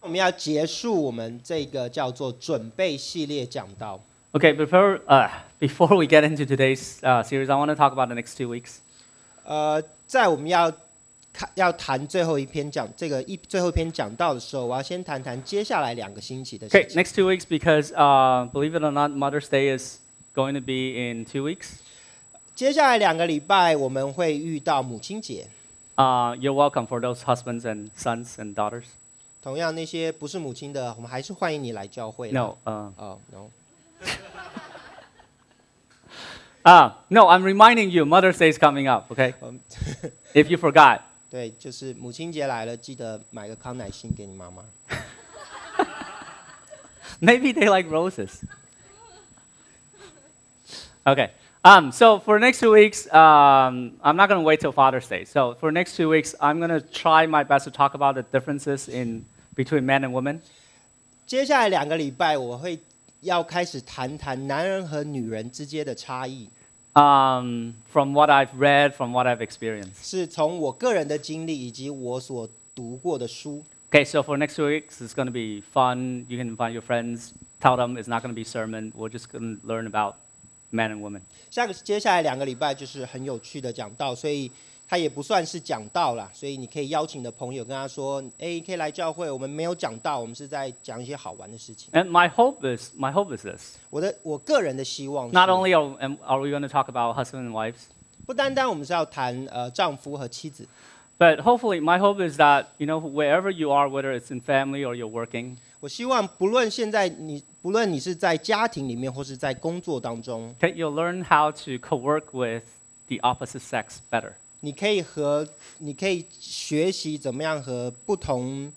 我们要结束我们这个叫做准备系列讲道。 Okay, before we get into today's series, I want to talk about the next 2 weeks. 在我们要谈最后一篇讲道的时候，我要先谈谈接下来2个星期的事 Okay, 情。 next 2 weeks because believe it or not, Mother's Day is going to be in 2 weeks. 接下来2个礼拜我们会遇到母亲节。 You're welcome for those husbands and sons and daughters. 同样，那些不是母亲的，我们还是欢迎你来教会。 No, no. no, I'm reminding you, Mother's Day is coming up. Okay, if you forgot. 对，就是母亲节来了，记得买个康乃馨给你妈妈。 Maybe they like roses. Okay. So for the next 2 weeks, I'm not going to wait till Father's Day. So for the next 2 weeks, I'm going to try my best to talk about the differences between men and women. 接下来2个礼拜，我会要开始谈谈男人和女人之间的差异。 From what I've read, from what I've experienced. 是从我个人的经历以及我所读过的书。 Okay, so for next 2 weeks, it's going to be fun. You can invite your friends. Tell them it's not going to be sermon. We're just going to learn about men and women. 接下来2个礼拜就是很有趣的讲道，所以它也不算是讲道啦，所以你可以邀请你的朋友跟他说，可以来教会，我们没有讲道，我们是在讲一些好玩的事情。 And my hope is this. 我个人的希望是 Not only are we going to talk about husbands and wives, 不单单我们是要谈丈夫和妻子， but hopefully my hope is that, wherever you are, whether it's in family or you're working, 我希望不论你是在家庭里面或是在工作当中， okay, you'll learn how to co-work with the opposite sex better. 你可以学习怎么样和不同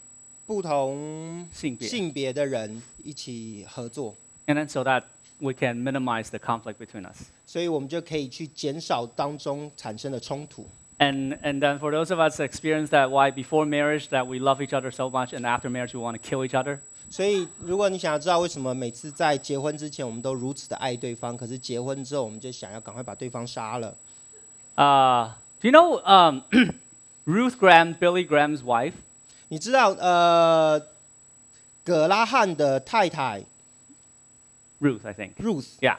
性别的人一起合作， And then so that we can minimize the conflict between us. 所以我们就可以去减少当中产生的冲突。 And then for those of us that experience that why before marriage that we love each other so much and after marriage we want to kill each other. 所以如果你想要知道为什么每次在结婚之前我们都如此的爱对方，可是结婚之后我们就想要赶快把对方杀了。 Do you know Ruth Graham, Billy Graham's wife? 你知道葛拉汉的太太 Ruth, I think. Ruth， Yeah.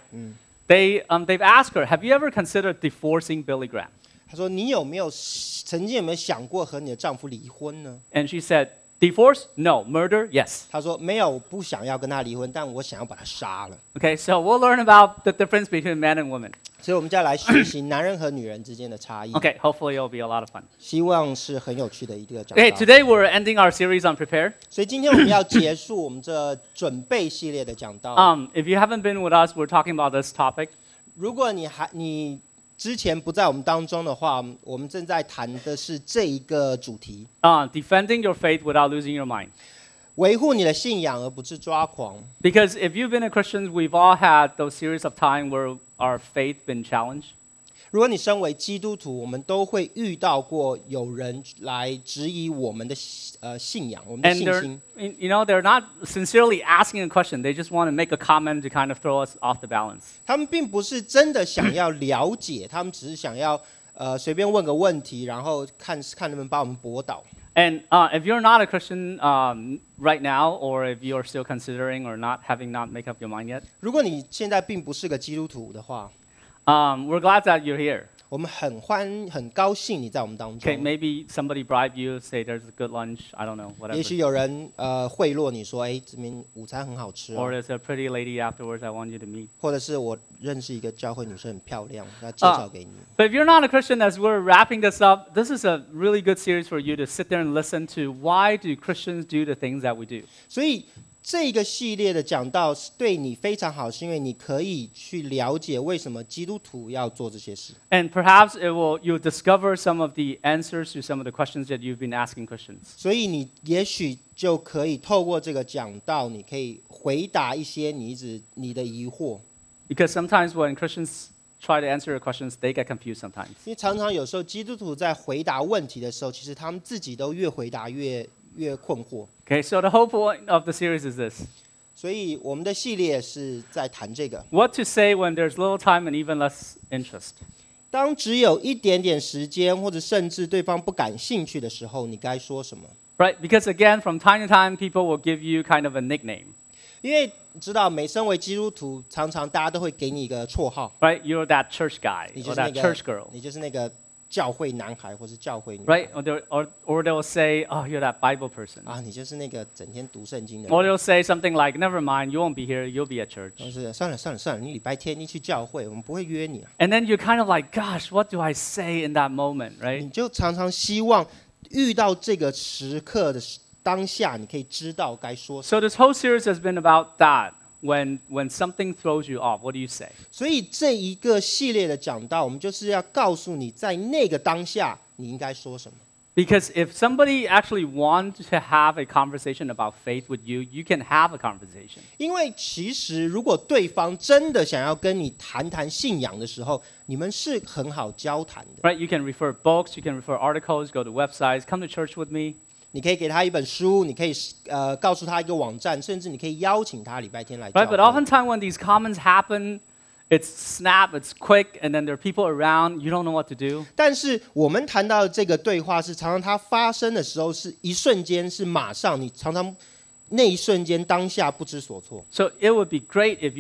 They've asked her, have you ever considered divorcing Billy Graham? 她说你曾经有没有想过和你的丈夫离婚呢？ And she said, divorce? No. Murder? Yes. 她说没有，我不想要跟他离婚，但我想要把他杀了。 Okay, so we'll learn about the difference between men and women. 所以我们就要来学习男人和女人之间的差异。 Okay, hopefully it'll be a lot of fun. 希望是很有趣的一个讲 Okay, 道。 today we're ending our series on prepare. 所以今天我们要结束我们这准备系列的讲道。 If you haven't been with us, we're talking about this topic. 如果你之前不在我们当中的话，我们正在谈的是这一个主题： Defending your faith without losing your mind. 维护你的信仰而不是抓狂。 Because if you've been a Christian, we've all had those series of time where our faith been challenged. 如果你身为基督徒，我们都会遇到过有人来质疑我们的信仰，我们的 And 信 they're, 心。 they're not sincerely asking a question. They just want to make a comment to kind of throw us off the balance. 他们并不是真的想要了解，他们只是想要随便问个问题，然后看能不能把我们驳倒。 And if you're not a Christian right now, or if you're still considering or having not make up your mind yet, 如果你现在并不是个基督徒的话， we're glad that you're here. 我们很高兴你在我们当 Okay, 中。 maybe somebody bribe you, say there's a good lunch. I don't know, 也 whatever. 许有人贿赂你说，这边午餐很好吃 Or 哦， there's a pretty lady afterwards I want you to meet. 或者是我认识一个教会女生很漂亮，要介绍给你。 But if you're not a Christian, as we're wrapping this up, this is a really good series for you to sit there and listen to. Why do Christians do the things that we do? 所以这个系列的讲道是对你非常好，是因为你可以去了解为什么基督徒要做这些事。 And perhaps you'll discover some of the answers to some of the questions that you've been asking Christians. 所以你也许就可以透过这个讲道，你可以回答一些你的疑惑。 Because sometimes when Christians try to answer your questions, they get confused sometimes. 因为常常有时候基督徒在回答问题的时候，其实他们自己都越回答越困惑。 Okay, so the whole point of the series is this. 所以我们的系列是在谈这个。 What to say when there's little time and even less interest. 当只有一点点时间，或者甚至对方不感兴趣的时候，你该说什么？ Right? Because again, from time to time, people will give you kind of a nickname. 因为你知道，每身为基督徒，常常大家都会给你一个绰号， Right? You're that church guy 你 or 就是那 that 个 church girl. 你就是那个教会男孩或是教会女孩 Right? Or they'll say, oh, you're that Bible person. 啊，你就是那个整天读圣经的 Or 人。 they'll say something like, never mind, you won't be here, you'll be at church. 就是算了算了算了，你礼拜天你去教会，我们不会约你了。 And then you're kind of like, gosh, what do I say in that moment, right? 你就常常希望遇到这个时刻的当下，你可以知道该说什么。 So this whole series has been about that. When something throws you off, what do you say? 所以这一个系列的讲道，我们就是要告诉你，在那个当下你应该说什么。 Because if somebody actually wants to have a conversation about faith with you, you can have a conversation. 因为其实如果对方真的想要跟你谈谈信仰的时候，你们是很好交谈的。 Right? You can refer books, you can refer articles, go to websites, come to church with me. 你可以给他一本书，你可以告诉他一个网站，甚至你可以邀请他礼拜天来教 Right? 会。 But oftentimes when these comments happen, it's snap, it's quick, and then there are people around, you don't know what to do. 但是我们谈到的这个对话是常常它发生的时候是一瞬间，是马上，你常常那一瞬间当下不知所措。 So it would be great if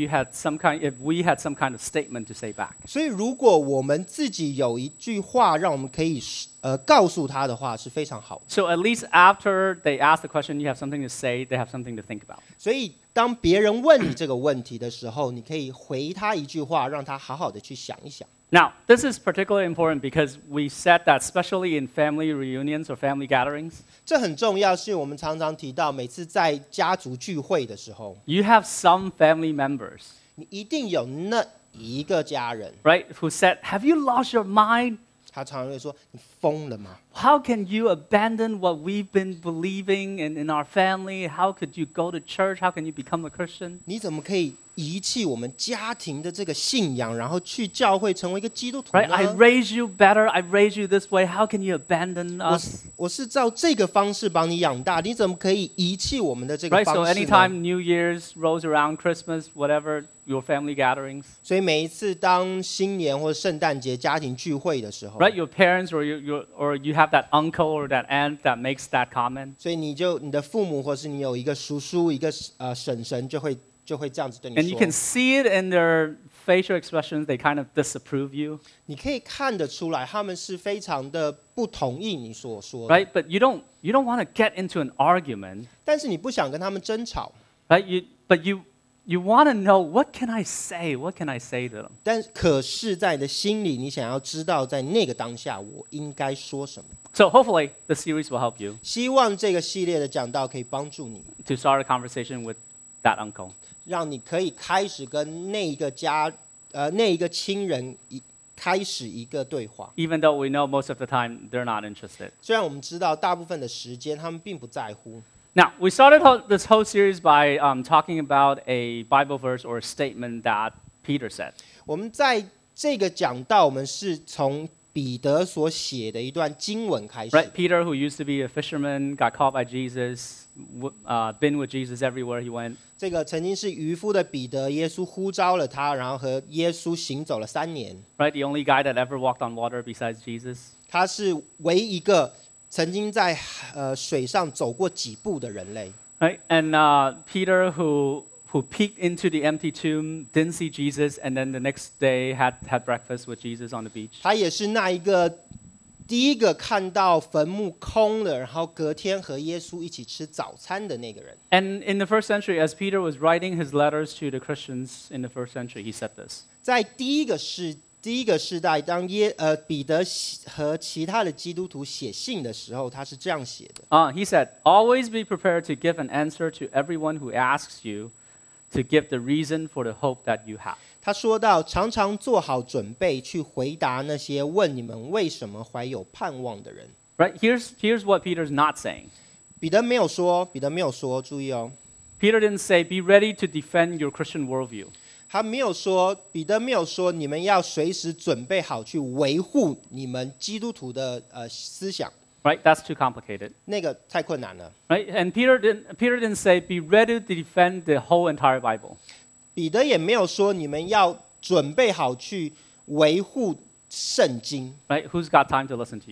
we had some kind of statement to say back. 所以如果我们自己有一句话让我们可以告诉他的话，是非常好的。 So at least after they ask the question, you have something to say, they have something to think about. 所以当别人问你这个问题的时候，你可以回他一句话，让他好好的去想一想。 Now, this is particularly important because we said that especially in family reunions or family gatherings, 这很重要，是我们常常提到，每次在家族聚会的时候， you have some family members, 你一定有那一个家人， right, who said, have you lost your mind? 他常常会说：“你疯了吗？ How can you abandon what we've been believing in our family? How could you go to church? How can you become a Christian? 你怎么可以遗弃我们家庭的这个信仰，然后去教会成为一个基督徒 Right? I 呢？ raised you better. I raised you this way. How can you abandon us? 我是照这个方式帮你养大，你怎么可以遗弃我们的这个 Right? So 方式呢？ anytime New Year's rolls around, Christmas, whatever, your family gatherings, 所以每一次当新年或者圣诞节家庭聚会的时候， right? Your parents or you have that uncle or that aunt that makes that comment. 所以你的父母或是你有一个叔叔、一个婶婶，就会这样子对你 And you can 说。 see it in their facial expressions. They kind of disapprove you, 你可以看得出来，他们是非常的不同意你所说的， right? But you don't want to get into an argument, 但是你不想跟他们争吵。 right? But you want to know, what can I say? What can I say to them? 可是，在你的心里，你想要知道，在那个当下，我应该说什么。 So hopefully the series will help you 希望这个系列的讲道可以帮助你， to start a conversation with that uncle. 让你可以开始跟那一个那一个亲人开始一个对话。 Even though we know most of the time they're not interested. 虽然我们知道大部分的时间他们并不在乎。 Now, we started this whole series by talking about a Bible verse or a statement that Peter said. 我们在这个讲道，我们是从彼得所写的一段经文开始。 Right? Peter, who used to be a fisherman, got caught by Jesus, been with Jesus everywhere he went. 这个曾经是渔夫的彼得，耶稣呼召了他，然后和耶稣行走了3年。 Right? The only guy that ever walked on water besides Jesus. 他是唯一一个曾经在水上走过几步的人类。 Right? And Peter, who peeked into the empty tomb, didn't see Jesus, and then the next day had breakfast with Jesus on the beach. 他也是那一个第一个看到坟墓空了，然后隔天和耶稣一起吃早餐的那个人。 And in the first century, as Peter was writing his letters to the Christians in the first century, he said this. 在第一个世代，当彼得和其他的基督徒写信的时候，他是这样写的。 He said, always be prepared to give an answer to everyone who asks you to give the reason for the hope that you have. 他说到，常常做好准备去回答那些问你们为什么怀有盼望的人。 Right? Here's what Peter's not saying. 彼得没有说，注意哦， Peter didn't say, be ready to defend your Christian worldview. 他没有说，彼得没有说，你们要随时准备好去维护你们基督徒的思想， Right? That's too complicated. 那个太困难了。 Right? And Peter didn't say, be ready to defend the whole entire Bible. 彼得也没有说，你们要准备好去维护圣经。 Right? Who's got time to listen to you?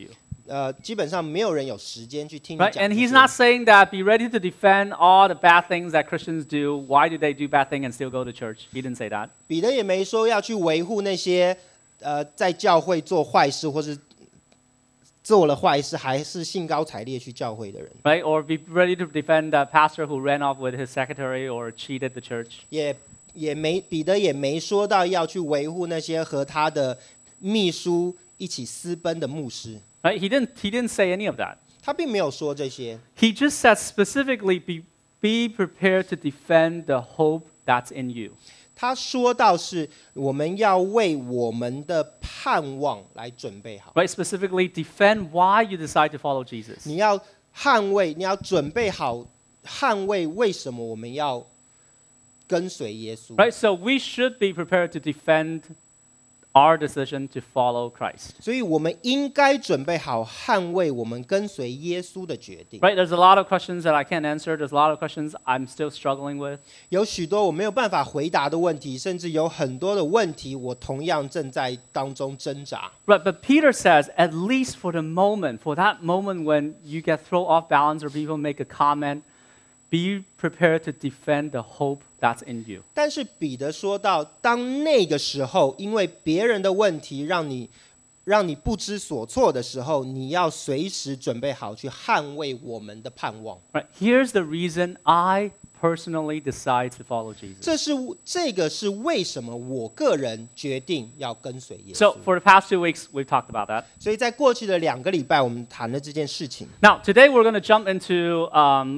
基本上没有人有时间去听你 Right? 讲 And 这 he's 些。 not saying that be ready to defend all the bad things that Christians do. Why do they do bad things and still go to church? He didn't say that. 彼得也没说要去维护那些在教会做坏事或是做了坏事还是兴高采烈去教会的人， Right? Or be ready to defend the pastor who ran off with his secretary or cheated the church. 彼得也没说到要去维护那些和他的秘书一起私奔的牧师， Right? He didn't say any of that. 他并没有说这些。 He just said specifically be prepared to defend the hope that's in you. 他说到是我们要为我们的盼望来准备好， Right? Specifically defend why you decide to follow Jesus. 你要捍卫，你要准备好捍卫为什么我们要跟随耶稣。 Right? So we should be prepared to defend our decision to follow Christ. 所以我们应该准备好捍卫我们跟随耶稣的决定。 Right? There's a lot of questions that I can't answer. There's a lot of questions I'm still struggling with. 有许多我没有办法回答的问题，甚至有很多的问题，我同样正在当中挣扎。 Right, but Peter says, at least for the moment, for that moment when you get thrown off balance or people make a comment, be prepared to defend the hope that's in you. 但是彼得说到，当那个时候，因为别人的问题让你不知所措的时候，你要随时准备好去捍卫我们的盼望。 Right, here's the reason I personally decide to follow Jesus. 这个是为什么我个人决定要跟随耶 So 稣。 for the past 2 weeks, we've talked about that. 所以在过去的2个礼拜，我们谈了这件事情。 Now, today we're going to jump into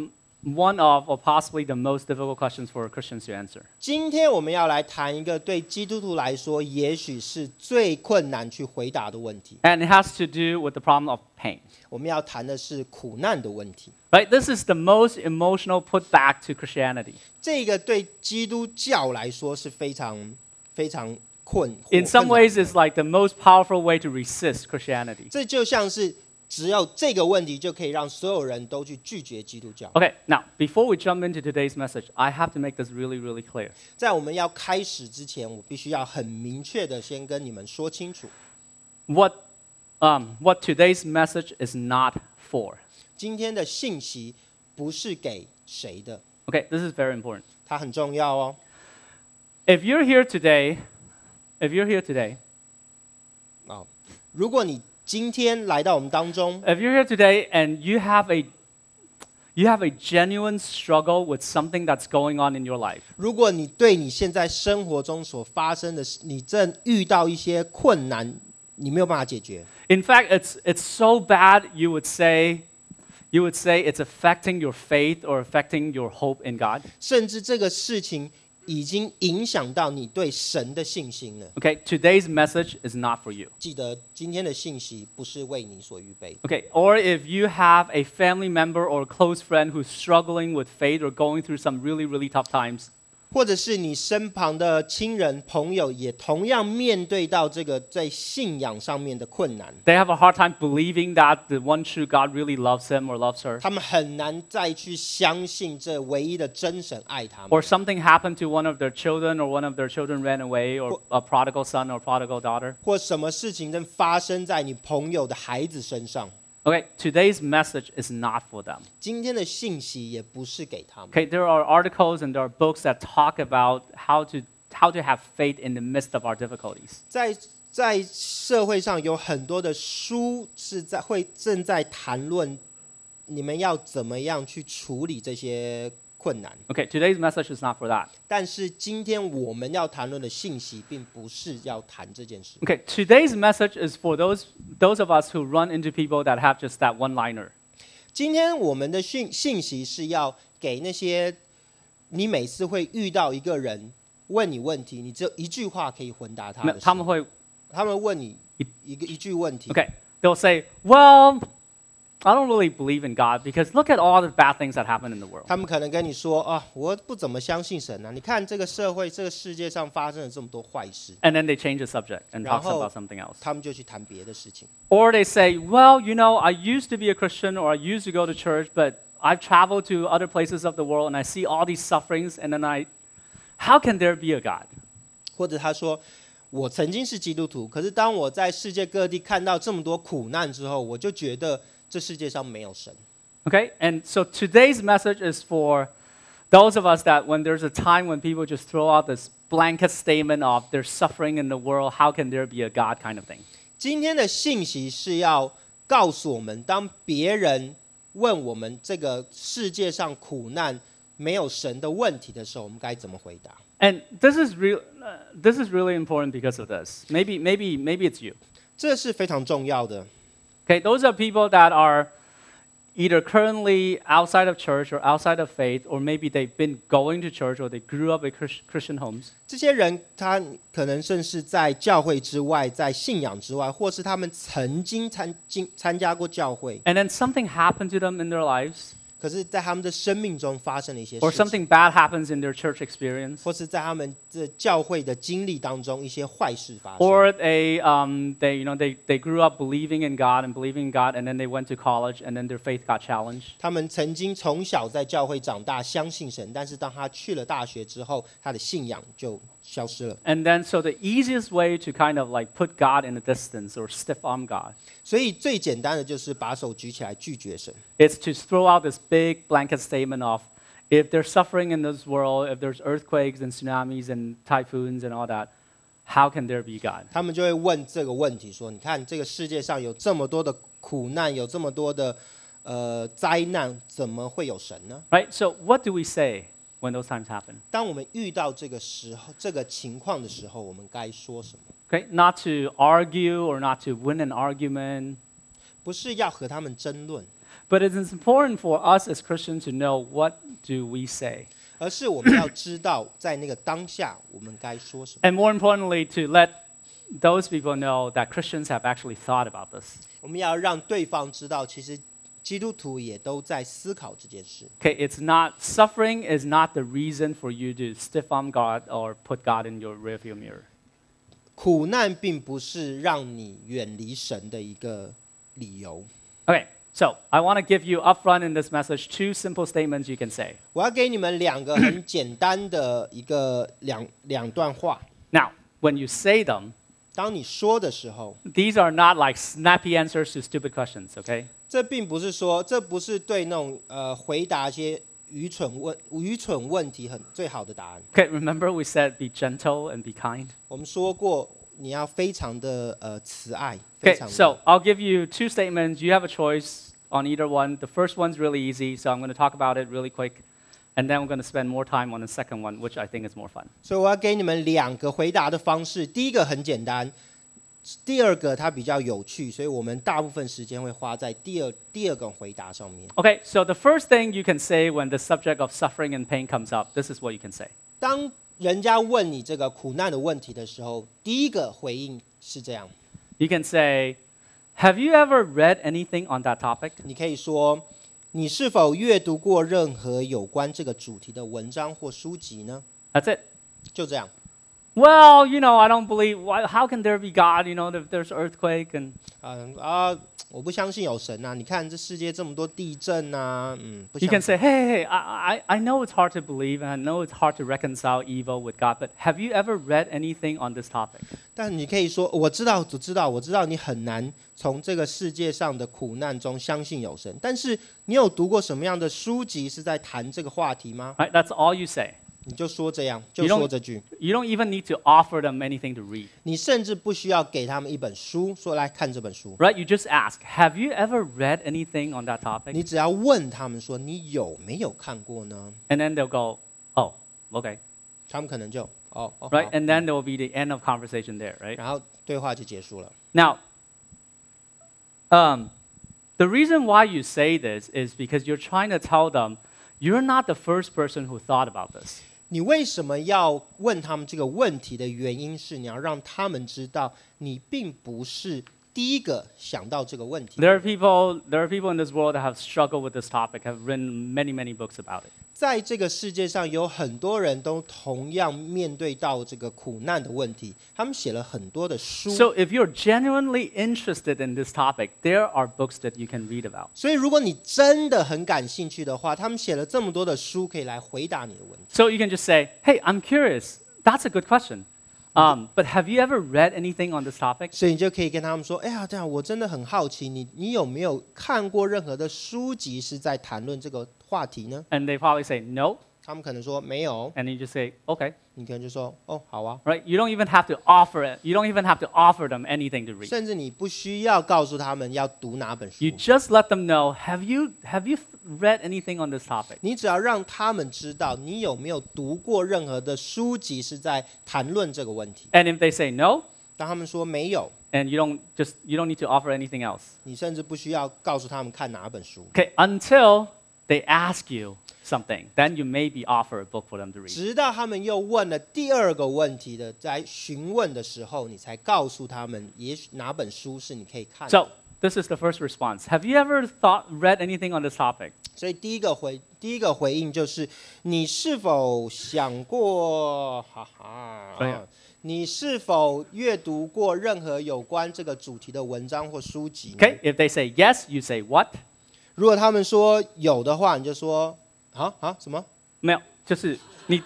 one of, or possibly the most difficult questions for Christians to answer. 今天我们要来谈一个对基督徒来说，也许是最困难去回答的问题。 And it has to do with the problem of pain. 我们要谈的是苦难的问题。 Right? This is the most emotional putback to Christianity. 这个对基督教来说是非常非常困 In some 困难 ways, it's like the most powerful way to resist Christianity. 这就像是只有这个问题就可以让所有人都去拒绝基督教。 Okay, now, before we jump into today's message, I have to make this really, really clear. 在我们要开始之前，我必须要很明确的先跟你们说清楚， What today's message is not for. 今天的信息不是给谁的， Okay, this is very important. 它很重要哦。 If you're here today, 如果你今天来到我们当中， if you're here today and you have a genuine struggle with something that's going on in your life, 如果你对你现在生活中所发生的事，你正遇到一些困难，你没有办法解决， in fact, it's so bad you would say it's affecting your faith or affecting your hope in God. 甚至这个事情已经影响到你对神的信心了。 Okay, today's message is not for you. 记得今天的信息不是为你所预备的。 Okay, or if you have a family member or a close friend who's struggling with faith or going through some really, really tough times, 或者是你身旁的亲人朋友也同样面对到这个在信仰上面的困难， they have a hard time believing that the one true God really loves him or loves her. 他们很难再去相信这唯一的真神爱他们， Or something happened to one of their children, or one of their children ran away, or a prodigal son or prodigal daughter. 或什么事情正发生在你朋友的孩子身上。 Okay, today's message is not for them. 今天的信息也不是给他们。 Okay, there are articles and there are books that talk about how to have faith in the midst of our difficulties. 在社会上有很多的书是正在谈论你们要怎么样去处理这些困难。 Okay, today's message is not for that. 但是今天我们要谈论的信息，并不是要谈这件事。 Okay, today's message is for those of us who run into people that have just that one-liner. 今天我们的信息是要给那些你每次会遇到一个人问你问题，你只有一句话可以回答他的时候。他们问你一句问题。 Okay, they'll say, well, I don't really believe in God because look at all the bad things that happen in the world. 他们可能跟你说啊，我不怎么相信神啊！你看这个社会、这个世界上发生了这么多坏事， And then they change the subject and talk 然后 about something else. 他们就去谈别的事情。 Or they say, well, you know, I used to be a Christian or I used to go to church, but I've traveled to other places of the world and I see all these sufferings and then how can there be a God? 或者他说， 我曾经是基督徒，可是当我在世界各地看到这么多苦难之后，我就觉得这世界上没有神。 Okay, and so today's message is for those of us that when there's a time when people just throw out this blanket statement of there's suffering in the world, how can there be a God kind of thing? 今天的信息是要告诉我们，当别人问我们这个世界上苦难没有神的问题的时候，我们该怎么回答？ And this is really important because of this. Maybe it's you. 这是非常重要的。 Okay, those are people that are either currently outside of church or outside of faith, or maybe they've been going to church or they grew up in Christian homes. 这些人他可能甚至在教会之外，在信仰之外，或是他们曾经参加过教会， And then something happened to them in their lives, 可是在他们的生命中发生了一些 or 事情， something bad happens in their church experience, 或是在他们的教会的经历当中一些坏事发生， or they grew up believing in God, and then they went to college, and then their faith got challenged. 他们曾经从小在教会长大，相信神，但是当他去了大学之后，他的信仰就消失了。 And then, so the easiest way to kind of like put God in a distance or stiff-arm God 所以最简单的就是把手举起来拒绝神。 is to throw out this big blanket statement of, if there's suffering in this world, if there's earthquakes and tsunamis and typhoons and all that, how can there be God? 他们就会问这个问题说：“你看，这个世界上有这么多的苦难，有这么多的灾难，怎么会有神呢？” Right? So what do we say when those times happen? 当我们遇到这个情况的时候，我们该说什么？ Okay? Not to argue or not to win an argument, 不是要和他们争论， but it is important for us as Christians to know what do we say. 而是我们要知道在那个当下我们该说什么。 And more importantly, to let those people know that Christians have actually thought about this. 我们要让对方知道，其实基督徒也都在思考这件事。 Okay, suffering is not the reason for you to stiff-arm God or put God in your rearview mirror. 苦难并不是让你远离神的一个理由。 Okay, so I want to give you upfront in this message 2 simple statements you can say. 我要给你们两个很简单的两段话。 Now, when you say them, 当你说的时候， these are not like snappy answers to stupid questions, okay? 这并不是说，这不是对那种回答一些愚蠢问题最好的答案。 Okay, remember we said be gentle and be kind? 我们说过，你要非常的慈爱，非 Okay, 常的 so I'll give you 2 statements. You have a choice on either one. The first one's really easy, so I'm going to talk about it really quick. And then we're going to spend more time on the second one, which I think is more fun. 所以我要给你们两个回答的方式。第一个很简单，第二个它比较有趣，所以我们大部分时间会花在第二个回答上面。 Okay, so the first thing you can say when the subject of suffering and pain comes up, this is what you can say. 当人家问你这个苦难的问题的时候，第一个回应是这样， You can say, have you ever read anything on that topic? 你可以说，你是否阅读过任何有关这个主题的文章或书籍呢？ That's it. 就这样。 Well, I don't believe, how can there be God, if there's earthquake and... 我不相信有神啊！你看这世界这么多地震啊，不 You 相 can 信。 say, hey, I know it's hard to believe and I know it's hard to reconcile evil with God, but have you ever read anything on this topic? 但你可以说，我知道你很难从这个世界上的苦难中相信有神，但是你有读过什么样的书籍是在谈这个话题吗？ Right? That's all you say. 你就说这样，就说这句。 You don't even need to offer them anything to read. 你甚至不需要给他们一本书，说来看这本书。 Right? You just ask, have you ever read anything on that topic? 你只要问他们说，你有没有看过呢？ And then they'll go, oh, okay. 他们可能就好 Right? And then there will be the end of conversation there, right? 然后对话就结束了。 Now, the reason why you say this is because you're trying to tell them you're not the first person who thought about this. 你为什么要问他们这个问题的原因是，你要让他们知道，你并不是第一个想到这个问题。 There are people in this world that have struggled with this topic, have written many, many books about it. 在这个世界上，有很多人都同样面对到这个苦难的问题，他们写了很多的书。 So if you're genuinely interested in this topic, there are books that you can read about. 所以，如果你真的很感兴趣的话，他们写了这么多的书，可以来回答你的问题。 So you can just say, hey, I'm curious. That's a good question. But have you ever read anything on this topic? 所以你就可以跟他们说，哎呀，这样我真的很好奇，你有没有看过任何的书籍是在谈论这个话题呢？ And they probably say no. 他们可能说没有， And you just say, okay. 你可能就说，哦，好啊。 Right? You don't even have to offer it. You don't even have to offer them anything to read. 甚至你不需要告诉他们要读哪本书 You，just let them know, have you read anything on this topic? 你只要让他们知道你有没有读过任何的书籍是在谈论这个问题。 And if they say no, 当他们说没有， and you don't need to offer anything else. 你甚至不需要告诉他们看哪本书， Okay, until they ask you something, then you maybe offer a book for them to read. 直到他们又问了第二个问题的，在询问的时候，你才告诉他们，也许哪本书是你可以看的。 So this is the first response. Have you ever read anything on this topic? 所以第一个回应就是，你是否想过， 对啊你是否阅读过任何有关这个主题的文章或书籍呢？ Okay, if they say yes, you say what? 如果他们说有的话，你就说什么？ 没有，就是你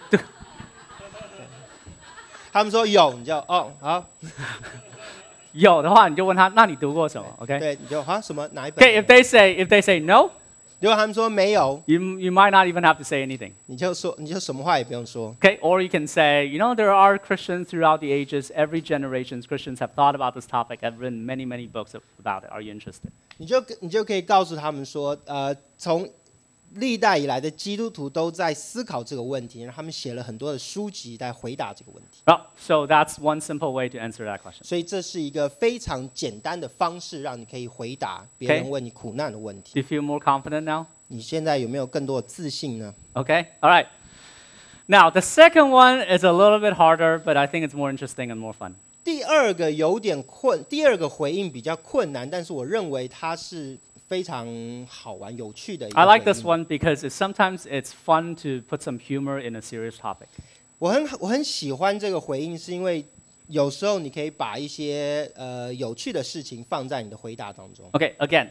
他们说有，你就哦好。 有的话，你就问他，那你读过什么 ？Okay. 对，你就什么哪一本 Okay, if they say no, 如果他们说没有， you might not even have to say anything. 你就什么话也不用说。 Okay, or you can say, there are Christians throughout the ages, every generation, Christians have thought about this topic, have written many, many books about it. Are you interested? 你就可以告诉他们说，从历代以来的基督徒都在思考这个问题，然后他们写了很多的书籍来回答这个问题。 Well, so that's one simple way to answer that question. 所以这是一个非常简单的方式，让你可以回答别人问你苦难的问题。 Do you feel more confident now? 你现在有没有更多的自信呢？ Okay, all right. Now, the second one is a little bit harder, but I think it's more interesting and more fun. 第二个有点第二个回应比较困难，但是我认为它是非常好玩、有趣的一个 I 回应。 like this one because sometimes it's fun to put some humor in a serious topic. 我很喜欢这个回应，是因为有时候你可以把一些有趣的事情放在你的回答当中。 Okay, again,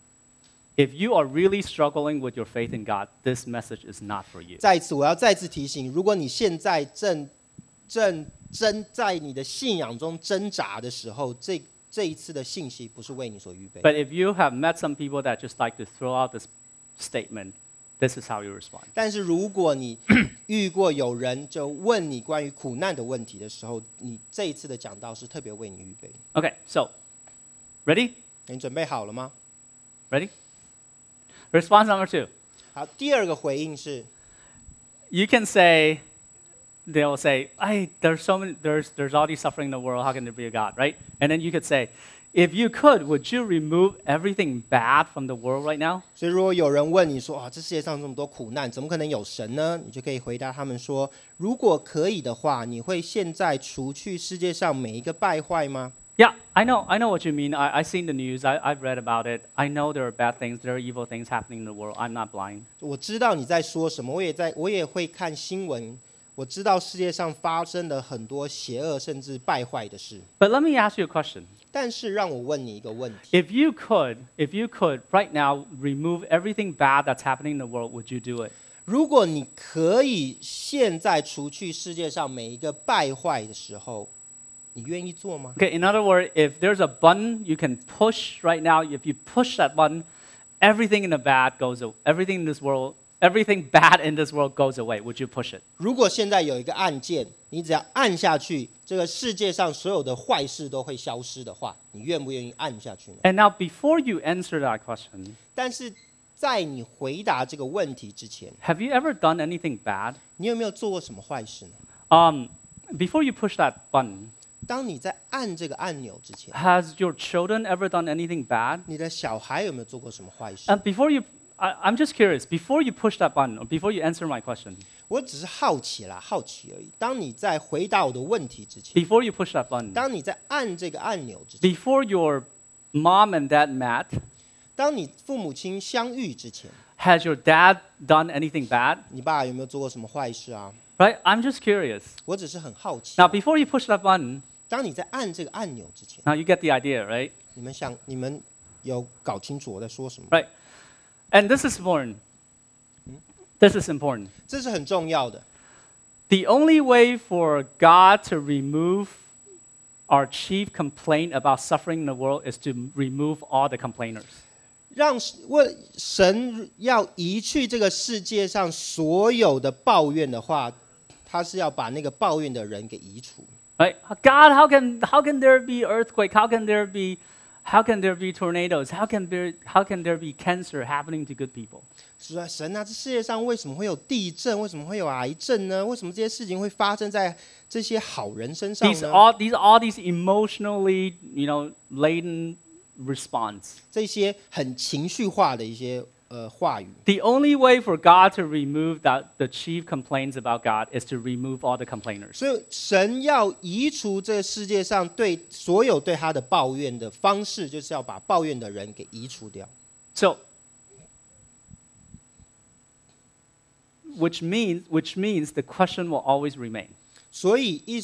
if you are really struggling with your faith in God, this message is not for you. 再次，我要再次提醒，如果你现在正在你的信仰中挣扎的时候，这一次的信息不是为你所预备。 But if you have met some people that just like to throw out this statement, this is how you respond. 但是如果你遇过有人就问你关于苦难的问题的时候，你这一次的讲道是特别为你预备。 Okay, so, ready? 你准备好了吗？ Ready? Response number 2. 好，第二个回应是， You can say, they'll say, hey, there's all these suffering in the world, how can there be a God, right? And then you could say, if you could, would you remove everything bad from the world right now? 所以如果有人问你说，这世界上这么多苦难，怎么可能有神呢？你就可以回答他们说，如果可以的话，你会现在除去世界上每一个败坏吗？ Yeah, I know what you mean. I've seen the news. I've read about it. I know there are bad things, there are evil things happening in the world. I'm not blind. 我知道你在说什么，我也会看新闻，我知道世界上发生了很多邪恶甚至败坏的事。 But let me ask you a question. 但是让我问你一个问题： If you could right now remove everything bad that's happening in the world, would you do it? 如果你可以现在除去世界上每一个败坏的时候，你愿意做吗？ Okay, in other words, if there's a button you can push right now, if you push that button, everything in the bad goes away. Everything bad in this world goes away. Would you push it? 如果现在有一个按键，你只要按下去，这个世界上所有的坏事都会消失的话，你愿不愿意按下去呢？ And now, before you answer that question, 但是在你回答这个问题之前， have you ever done anything bad? 你有没有做过什么坏事呢？ Before you push that button, 当你在按这个按钮之前， has your children ever done anything bad? 你的小孩有没有做过什么坏事？ And I'm just curious, before you push that button, or before you answer my question, 我只是好奇而已。当你在回答我的问题之前， before you push that button, 当你在按这个按钮之前， before your mom and dad met, 当你父母亲相遇之前， has your dad done anything bad? 你爸有没有做过什么坏事啊？ Right? I'm just curious. 我只是很好奇。 Now, before you push that button, 当你在按这个按钮之前， now you get the idea, right? 你们有搞清楚我在说什么？ Right. And this is important. This is important. 这是很重要的。 The only way for God to remove our chief complaint about suffering in the world is to remove all the complainers. 让神要移去这个世界上所有的抱怨的话，他是要把那个抱怨的人给移除。 Right? God, how can there be earthquake? How can there be tornadoes? How can there be cancer happening to good people? 是啊，神啊，这世界上为什么会有地震？为什么会有癌症呢？为什么这些事情会发生在这些好人身上呢？ These emotionally, laden response. 这些很情绪化的一些话语。 The only way for God to remove the chief complaints about God is to remove all the complainers. 所以神要移除这个世界上对所有对他的抱怨的方式，就是要把抱怨的人给移除掉。 So, which means the question will always remain. 所以意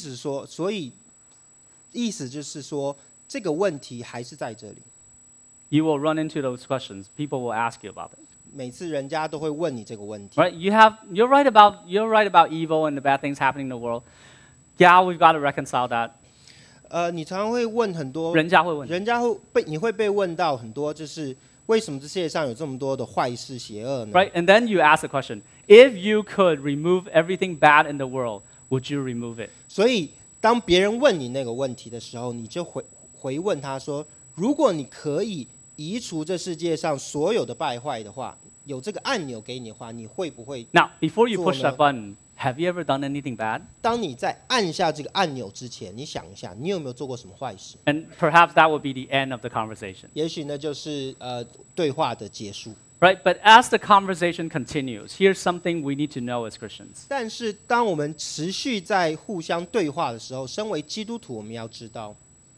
思就是说，这个问题还是在这里。 You will run into those questions. People will ask you about it. 每次人家都会问你这个问题。 Right? You're right about evil and the bad things happening in the world. Yeah, we've got to reconcile that. 你常常会问很多，你会被问到很多，就是为什么这世界上有这么多的坏事、邪恶呢？ Right? And then you ask the question: If you could remove everything bad in the world, would you remove it? 所以当别人问你那个问题的时候，你就回问他说：如果你可以移除这世界上所有的败坏的话，有这个按钮给你的话，你会不会 Now, before you push that button, have you ever done anything bad? 当你在按下这个按钮之前，你想一下，你有没有做过什么坏事？ And perhaps that would be the end of the conversation. 也许呢，就是对话的结束。 Right? But as the conversation continues, here's something we need to know as Christians. 但是当我们持续在互相对话的时候，身为基督徒，我们要知道，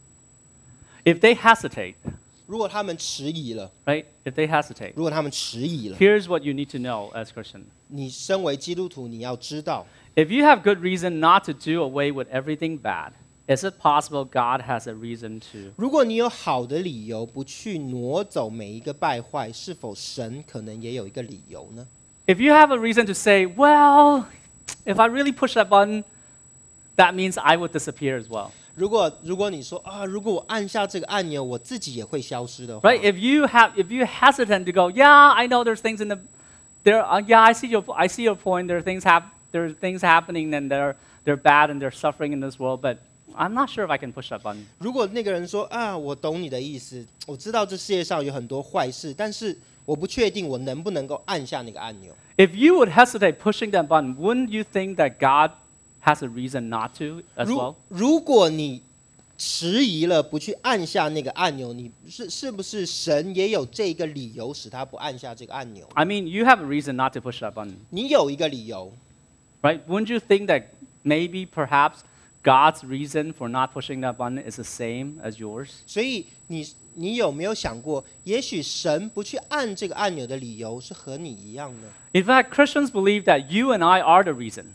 If they hesitate, 如果他们迟疑了， right? If they hesitate, 如果他们迟疑了， here's what you need to know as Christian. 你身为基督徒，你要知道， If you have good reason not to do away with everything bad, is it possible God has a reason to? 如果你有好的理由不去挪走每一个败坏，是否神可能也有一个理由呢？ If you have a reason to say, well, if I really push that button, that means I would disappear as well. 如果你说啊，如果我按下这个按钮，我自己也会消失的话， Right? If you hesitant to go, yeah, I know there's things in yeah, I see your point. There are things happening and they're bad and they're suffering in this world, but I'm not sure if I can push that button. 如果那个人说啊，我懂你的意思，我知道这世界上有很多坏事，但是我不确定我能不能够按下那个按钮。 If you would hesitate pushing that button, wouldn't you think that God has a reason not to as well? 如果你迟疑了不去按下那个按钮，你是不是神也有这个理由使他不按下这个按钮？ I mean, you have a reason not to push that button, 你有一个理由， right? Wouldn't you think that maybe perhaps God's reason for not pushing that button is the same as yours? 所以你有没有想过，也许神不去按这个按钮的理由是和你一样的？ In fact, Christians believe that you and I are the reason.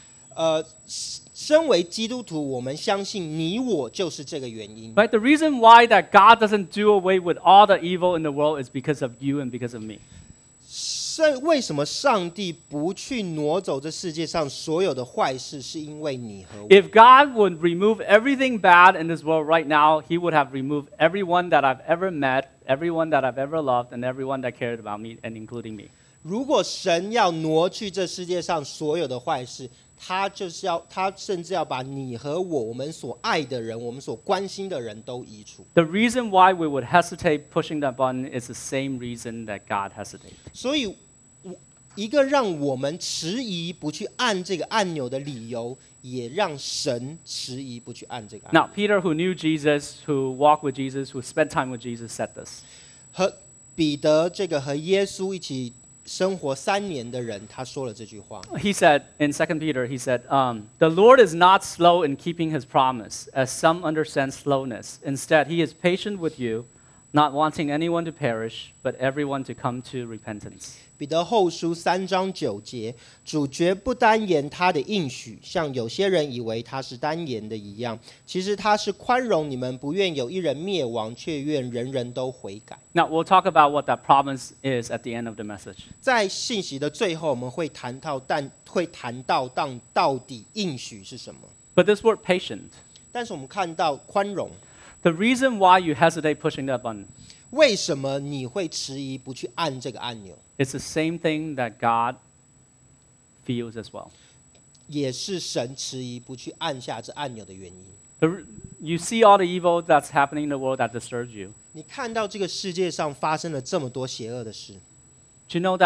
身为基督徒，我们相信你我就是这个原因。 Right? The reason why that God doesn't do away with all the evil in the world is because of you and because of me. 为什么上帝不去挪走这世界上所有的坏事？是因为你和我。 If God would remove everything bad in this world right now, He would have removed everyone that I've ever met, everyone that I've ever loved, and everyone that cared about me, and including me. 如果神要挪去这世界上所有的坏事，他甚至要把你和我们所爱的人、我们所关心的人都移除。 The reason why we would hesitate pushing that button is the same reason that God hesitated. 所以，一个让我们迟疑不去按这个按钮的理由，也让神迟疑不去按这个按钮。 Now, Peter, who knew Jesus, who walked with Jesus, who spent time with Jesus, said this. 和彼得这个和耶稣一起生活3年的人，他说了这句话。 He said in 2 Peter, he said, the Lord is not slow in keeping his promise, as some understand slowness. Instead, he is patient with you, not wanting anyone to perish, but everyone to come to repentance. 彼得后书3章9节，主绝不单言他的应许，像有些人以为他是单言的一样，其实他是宽容你们，不愿有一人灭亡，却愿人人都悔改。 Now, we'll talk about what that promise is at the end of the message. 在信息的最后，我们会谈到到底应许是什么。 But this word patient, 但是我们看到宽容， the reason why you hesitate pushing that button, 为什么你会迟疑不去按这个按钮？ it's the same thing that God feels as well. 也是神迟疑不去按下这按钮的原因。 You see all the evil that's happening in the world that disturbs you. 你看到这个世界上发生了这么多邪恶的事， Did you know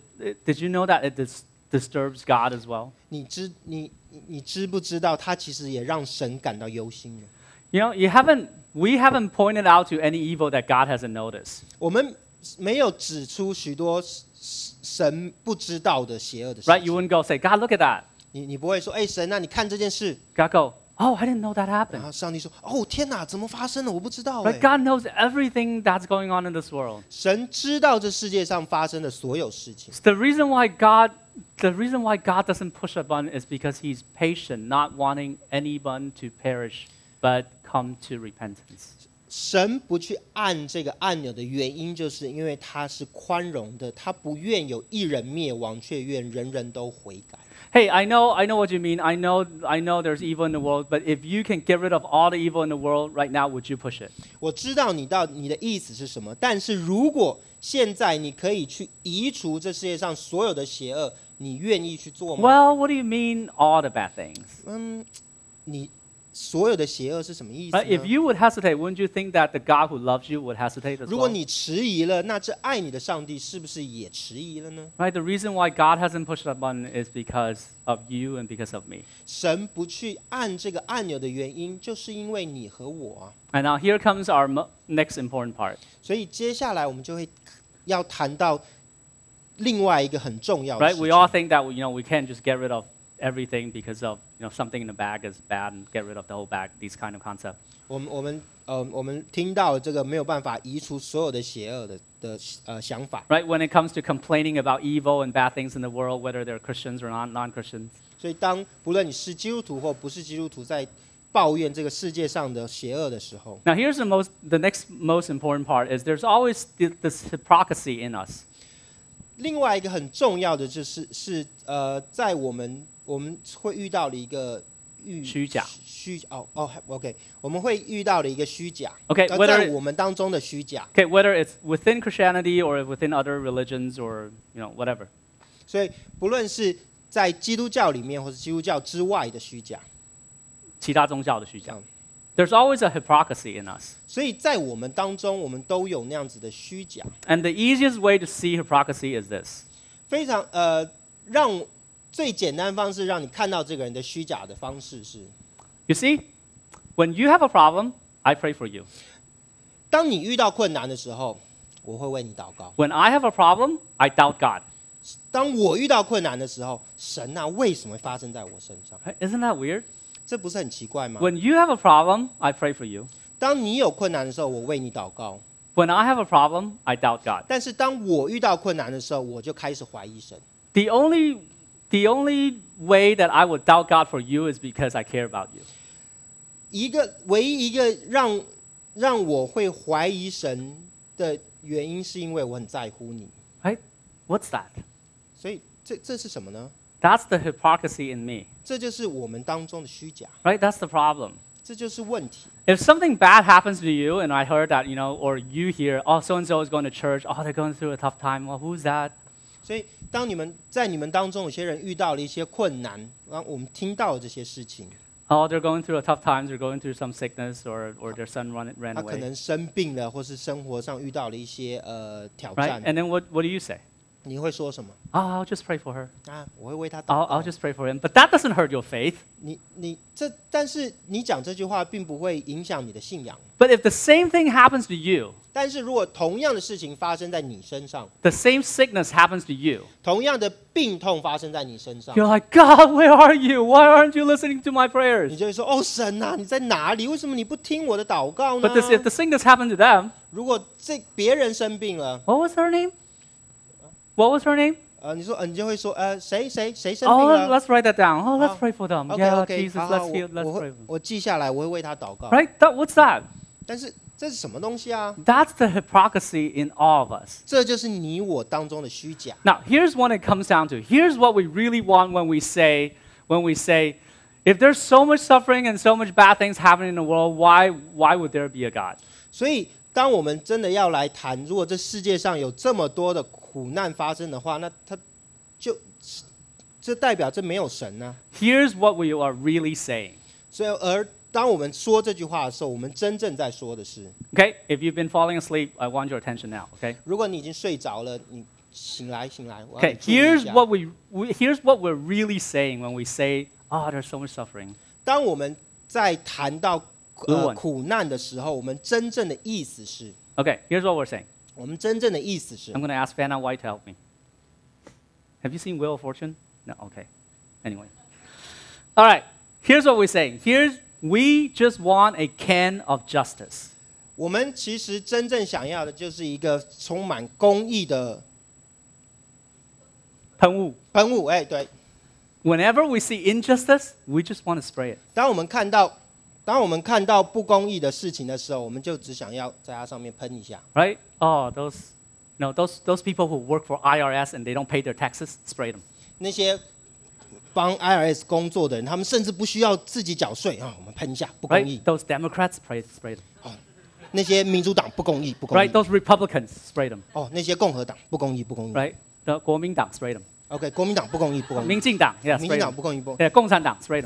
that it disturbs God as well? 你知不知道，它其实也让神感到忧心了。 You know, we haven't pointed out to any evil that God hasn't noticed. 我们没有指出许多神不知道的邪恶的事 Right? You 情。 wouldn't go say, God, look at that. 你不会说，神啊，你看这件事， God go, oh, I didn't know that 然 happened. 后上帝说，天哪，怎么发生了？我不知道。 Right? God knows everything that's going on in this world. 神知道这世界上发生的所有事情。 The reason why God doesn't push a button is because He's patient, not wanting anyone to perish, but come to repentance. 神不去按这个按钮的原因，就是因为他是宽容的，他不愿有一人灭亡，却愿人人都悔改。 Hey, I know what you mean. I know there's evil in the world, but if you can get rid of all the evil in the world right now, would you push it? 我知道你的意思是什么，但是如果现在你可以去移除这世界上所有的邪恶，你愿意去做吗？ Well, what do you mean all the bad things? 你所有的邪恶是什么意思 Right? If 呢？ you would hesitate, wouldn't you think that the God who loves you would hesitate as 如果 well? 你迟疑了，那这爱你的上帝是不是也迟疑了呢？ Right? The reason why God hasn't pushed that button is because of you and because of me. 神不去按这个按钮的原因，就是因为你和我啊。 And now here comes our next important part. 所以接下来我们就会要谈到另外一个很重要的 Right? 事 We 情。 all think that we can't just get rid of everything because of something in the bag is bad and get rid of the whole bag. These kind of concepts. 我们听到这个没有办法移除所有的邪恶的想法。 Right? When it comes to complaining about evil and bad things in the world, whether they're Christians or non-Christians. 所以不论你是基督徒或不是基督徒，在抱怨这个世界上的邪恶的时候， Now here's the next most important part is there's always this hypocrisy in us. 另外一个很重要的就是在我们会遇到的一个虚假。 OK， 我们会遇到的一个虚假。 Okay, 在我们当中的虚假。 Okay, whether it's within Christianity or within other religions or whatever. 所以不论是在基督教里面，或是基督教之外的虚假， 其他宗教的虚假。There's always a hypocrisy in us. 所以在我们当中，我们都有那样子的虚假。 And the easiest way to see hypocrisy is this. 非常最简单方式让你看到这个人的虚假的方式是， You see, when you have a problem, I pray for you. 当你遇到困难的时候，我会为你祷告。 When I have a problem, I doubt God. 当我遇到困难的时候，神啊，为什么会发生在我身上？ Isn't that weird? 这不是很奇怪吗？ When you have a problem, I pray for you. 当你有困难的时候，我为你祷告。 When I have a problem, I doubt God. 但是当我遇到困难的时候，我就开始怀疑神。 The only way that I would doubt God for you is because I care about you. 唯一一个让我会怀疑神的原因，是因为我很在乎你。 Right? What's that? 所以这是什么呢？ That's the hypocrisy in me. 这就是我们当中的虚假， Right? That's the problem. 这就是问题。 If something bad happens to you, and I heard that, or you hear, oh, so-and-so is going to church, oh, they're going through a tough time, well, who's that? 所以当在你们当中有些人遇到了一些困难，然后我们听到了这些事情， Oh, they're going through a tough time, they're going through some sickness, or their son ran 他可 away. 能生病了，或是生活上遇到了一些挑 Right? 战。 And then what do you say? 你会说什么？ I'll just pray for her. 啊，我会为她祷 I'll 告。 just pray for him. But that doesn't hurt your faith. 但是你讲这句话并不会影响你的信仰。 But if the same thing happens to you, 但是如果同样的事情发生在你身上， the same sickness happens to you, 同样的病痛发生在你身上， you're like, God, where are you? Why aren't you listening to my 你 prayers? 就会说：“哦，神啊，你在哪里？为什么你不听我的祷告呢？” But if the sickness happened to them, 如果别人生病了， what was her name? What was her name? 你就会说：“谁生病 Oh, 了 let's write that down. Oh, let's 好 pray for them. ？”OK Yeah, OK， Jesus, 好好， let's heal. 我 Let's 会 pray. for them. 我记下来，我会为他祷告。 Right? What's that? 但是这是什么东西啊？ That's the hypocrisy in all of us. 这就是你我当中的虚假。 Now, here's what it comes down to. Here's what we really want when we say, if there's so much suffering and so much bad things happening in the world, why would there be a God? 所以，当我们真的要来谈，如果这世界上有这么多的苦难发生的话，那这代表这没有神呢、 Here's what we are really saying. 所以，而当我们说这句话的时候，我们真正在说的是， Okay? If you've been falling asleep, I want your attention now. Okay? 如果你已经睡着了，你醒来，我要 Okay. 你注意一 Here's 下 what we're really saying when we say, "Oh, there's so much suffering." 当我们在谈到问苦难的时候，我们真正的意思是， Okay. Here's what we're saying. 我们真正的意思是 I'm，going to ask Vanna White to help me. Have you seen Wheel of Fortune? No. Okay. Anyway. All right. Here's what we're saying. We just want a can of justice. 我们其实真正想要的就是一个充满公义的喷雾。对。 Whenever we see injustice, we just want to spray it. 当我们看到不公义的事情的时候，我们就只想要在它上面喷一下。 Right? Oh, those people who work for IRS and they don't pay their taxes, spray them. 那些帮 IRS 工作的人，他们甚至不需要自己缴税啊，我们喷一下不公义 Right?。Those Democrats, spray them. 那些民主党不公义。 Right? Those Republicans, spray them. 那些共和党不公义。 Right? The 国民党, spray them. OK， 国民党不公义。 民进党, yeah, 民 spray 进党 them. 不公义。 Yeah, 共产党, spray them.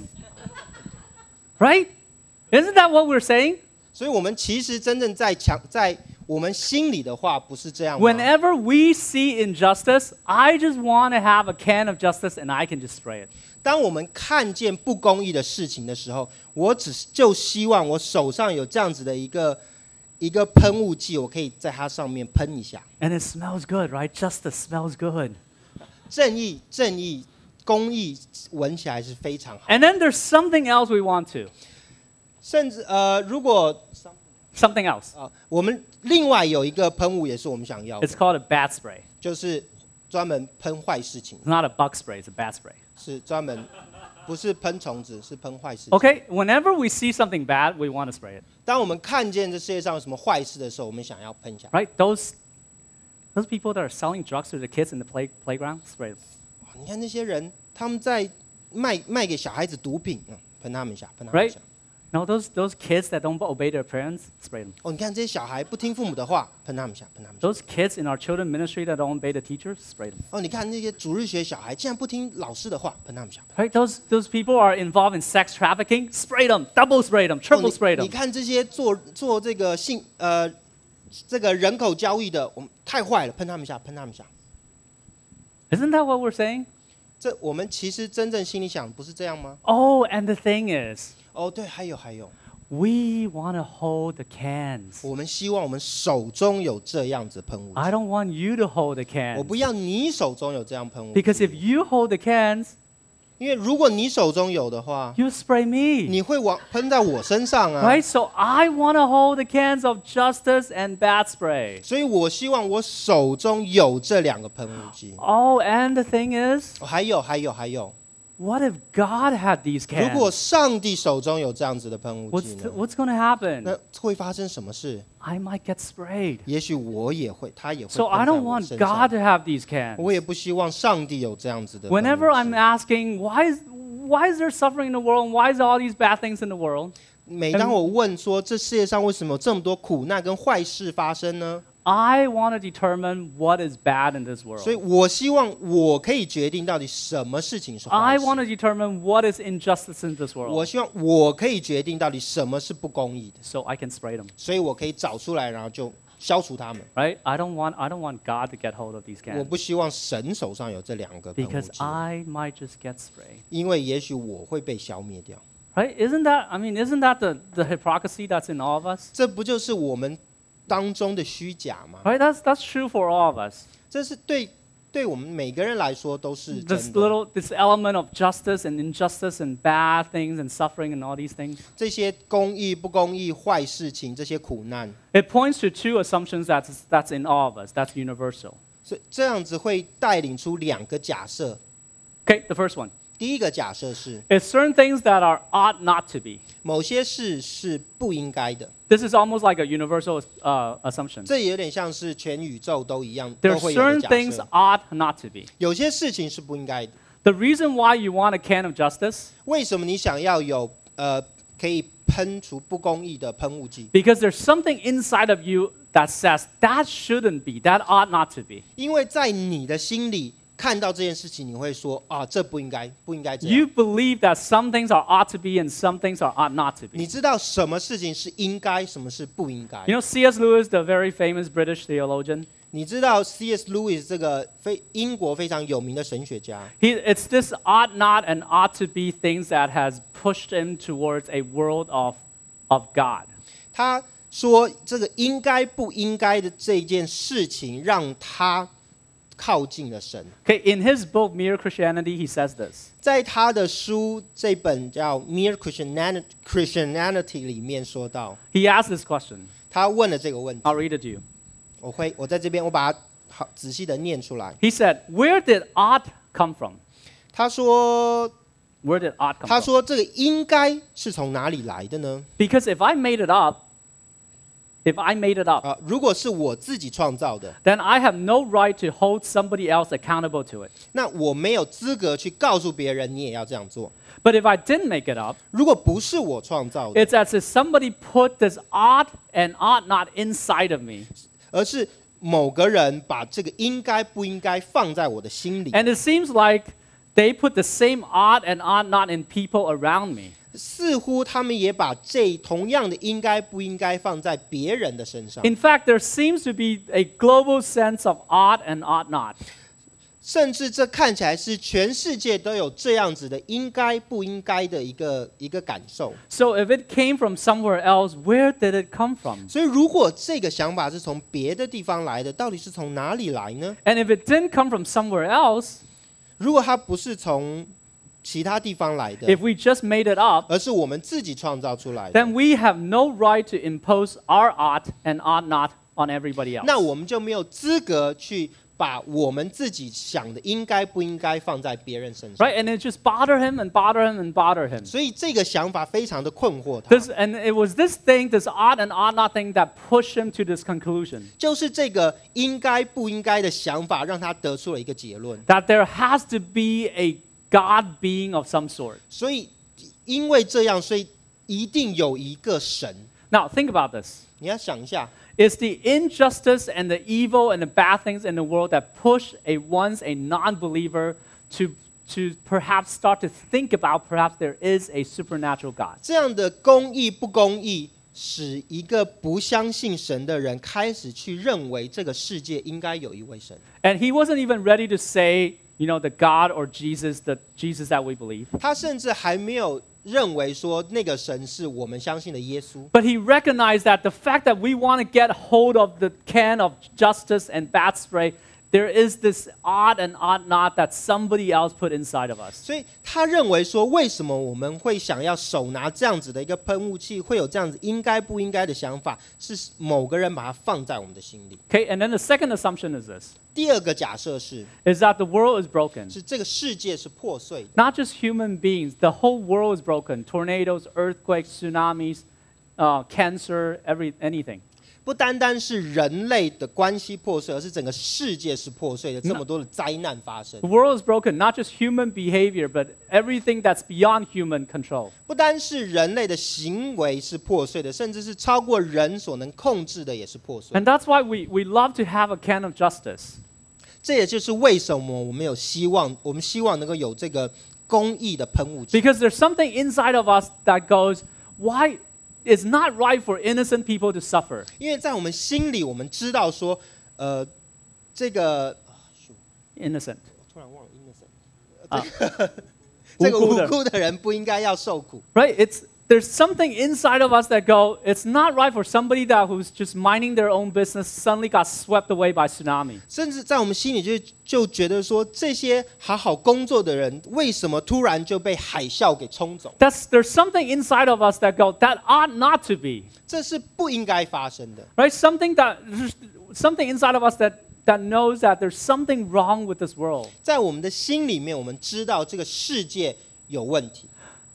Right? Isn't that what we're saying? 所以我们其实真正在我们心里的话不是这样吗？ Whenever we see injustice, I just want to have a can of justice and I can just spray it. 当我们看见不公义的事情的时候，我就希望我手上有这样子的一个喷雾剂，我可以在它上面喷一下。 And it smells good, right? Justice smells good. 正义、公义闻起来是非常好。 And then there's something else we want to. 甚至如果 Something else. 我们另外有一个喷雾也是我们想要的， It's called a bad spray. 就是专门喷坏事情， It's not a bug spray, it's a bad spray. 是专门不是喷虫子，是喷坏事情。 Okay, whenever we see something bad, we want to spray it. 当我们看见这世界上有什么坏事的时候，我们想要喷一下。 Right? Those people that are selling drugs to the kids in the playground, spray them. 你看那些人，他们在卖给小孩子毒品，喷他们一下，喷他们一 Right? 下。 No, those kids that don't obey their parents, spray them. 你看这些小孩不听父母的话，喷他们一下，喷他们一下。 Those kids in our children ministry that don't obey the teachers, spray them. 你看那些主日学小孩竟然不听老师的话，喷他们一下。 Right? Those people are involved in sex trafficking, spray them, double spray them, triple spray 你 them. 看这些做这个这个人口交易的，我们太坏了，喷他们一下，喷他们一下。 Isn't that what we're saying? 我们其实真正心里想不是这样吗？ Oh, and the thing is, 对，还有， we want to hold the cans. 我们希望我们手中有这样子喷雾剂。 I don't want you to hold the 我 cans. 不要你手中有这样喷雾剂， Because if you hold the cans, 因为如果你手中有的话， you spray me. 你会喷在我身上啊。 Right? So I want to hold the cans of justice and bad spray. 所以我希望我手中有这两个喷雾剂。 Oh, and the thing is, 还有， what if God had these 如果 cans? 上帝手中有这样子的喷雾剂呢？ What's going to happen? 那会发生什么事？ I might get sprayed. 也许我也会，他也会 So 喷 I 在 don't 我 want 身 God 上。 to have these 我也 cans. 不希望上帝有这样子的喷雾剂。 Whenever I'm asking, why is there suffering in the world? And why is there all these bad things in the world? 每当我问说这世界上为什么有这么多苦难跟坏事发生呢？ I want to determine what is bad in this 所以 world. 我希望我可以决定到底什么事情是坏 I 事。 want to determine what is injustice in this 我 world. 希望我可以决定到底什么是不公义的， So I can spray them. 所以我可以找出来，然后就消除它们。 Right? I don't want God to get hold of these 我 cans 不希望神手上有这2个喷雾 because 器， I might just get sprayed. 因为也许我会被消灭掉。 Right? Isn't that the hypocrisy that's in all of us? 这不就是我们当中的虚假吗？ Right? That's true for all of us. 这是对我们每个人来说都是真的。 This element of justice and injustice and bad things and suffering and all these things. 这些公义不公义、坏事情、这些苦难， It points to 2 assumptions that's in all of us. That's universal. 所以这样子会带领出2个假设。 Okay, the first one. 第一个假设是 It's certain things that ought not to be. 某些事是不应该的， This is almost like a universal assumption. 这也有点像是全宇宙都一样， There 都 are 会有的 certain 假 things 设。 ought not to be. 有些事情是不应该的。 The reason why you want a can of justice, 为什么你想要有可以喷除不公义的喷雾剂？ because there's something inside of you that says that shouldn't be, that ought not to be. 因为在你的心里看到这件事情，你会说啊，这不应该，不应该这 You 样。 believe that some things are ought to be and some things are ought not to 你 be. 知道什么事情是应该，什么是不应该。 You know C.S. Lewis, the very famous British theologian, 你知道 C.S. Lewis 这个英国非常有名的神学家， it's this ought not and ought to be things that has pushed him towards a world of God. 他说这个应该不应该的这件事情，让他靠近了神。 Okay, in his book Mere Christianity, he says this. 在他的书这本叫《Mere Christianity》里面说到， He asked this question. 他问了这个问题， I'll read it to you. 我在这边我把它好仔细的念出来。 He said, "Where did ought come from? 他说 Where did ought come 他 from? 说这个应该是从哪里来的呢？ Because if I made it up, 如果是我自己创造的， then I have no right to hold somebody else accountable to it. 那我没有资格去告诉别人你也要这样做。 But if I didn't make it up, 如果不是我创造的， it's as if somebody put this ought and ought not inside of me. 而是某个人把这个应该不应该放在我的心里， And it seems like they put the same ought and ought not in people around me. 似乎他们也把这同样的应该不应该放在别人的身上。 In fact, there seems to be a global sense of ought and ought not. 甚至这看起来是全世界都有这样子的应该不应该的一个感受。 So if it came from somewhere else, where did it come from? 所以，如果这个想法是从别的地方来的，到底是从哪里来呢？ And if it didn't come from somewhere else, 如果它不是从其他地方来的， if we just made it up, 而是我们自己创造出来的， then we have no right to impose our ought and ought not on everybody else. 那我们就没有资格去把我们自己想的应该不应该放在别人身上。 Right? And it just bother him and bother him and bother him. 所以这个想法非常的困惑他。 And it was this thing, this ought and ought not thing, that pushed him to this conclusion 就是这个应该不应该的想法，让他得出了一个结论。 that there has to be a God being of some sort. 所以因为这样，所以一定有一个神。 Now, think about this. 你要想一下， It's the injustice and the evil and the bad things in the world that push a non-believer to perhaps start to think about perhaps there is a supernatural God. 这样的公义不公义，使一个不相信神的人开始去认为这个世界应该有一位神。 And he wasn't even ready to say, the God or Jesus, the Jesus that we believe. 他甚至还没有认为说那个神是我们相信的耶稣。 But he recognized that the fact that we want to get hold of the can of justice and bat spray, there is this ought and ought not that somebody else put inside of us. 所以他认为说，为什么我们会想要手拿这样子的一个喷雾器，会有这样子应该不应该的想法，是某个人把它放在我们的心里。 Okay, and then the second assumption is this, 第二个假设是 is that the world is broken. 这个世界是破碎的， Not just human beings, the whole world is broken. Tornadoes, earthquakes, tsunamis, cancer, anything. 不单单是人类的关系破碎，而是整个世界是破碎的，这么多的灾难发生 The。world is broken, not just human behavior, but everything that's beyond human control. 不单是人类的行为是破碎的，甚至是超过人所能控制的也是破碎。 And that's why we love to have a can of justice. 这也就是为什么我们希望能够有这个公义的喷雾器。 Because there's something inside of us that goes, why? it's not right for innocent people to suffer. 因为在我们心里，我们知道说，这个 innocent， 突然忘了 innocent，这个无辜的人不应该要受苦。 Right? There's something inside of us that go, it's not right for somebody who's just minding their own business suddenly got swept away by tsunami. 甚至在我们心里就觉得说，这些好好工作的人，为什么突然就被海啸给冲走？ There's something inside of us that go, that ought not to be. 这是不应该发生的。 Right? Something inside of us that knows that there's something wrong with this world. 在我们的心里面，我们知道这个世界有问题。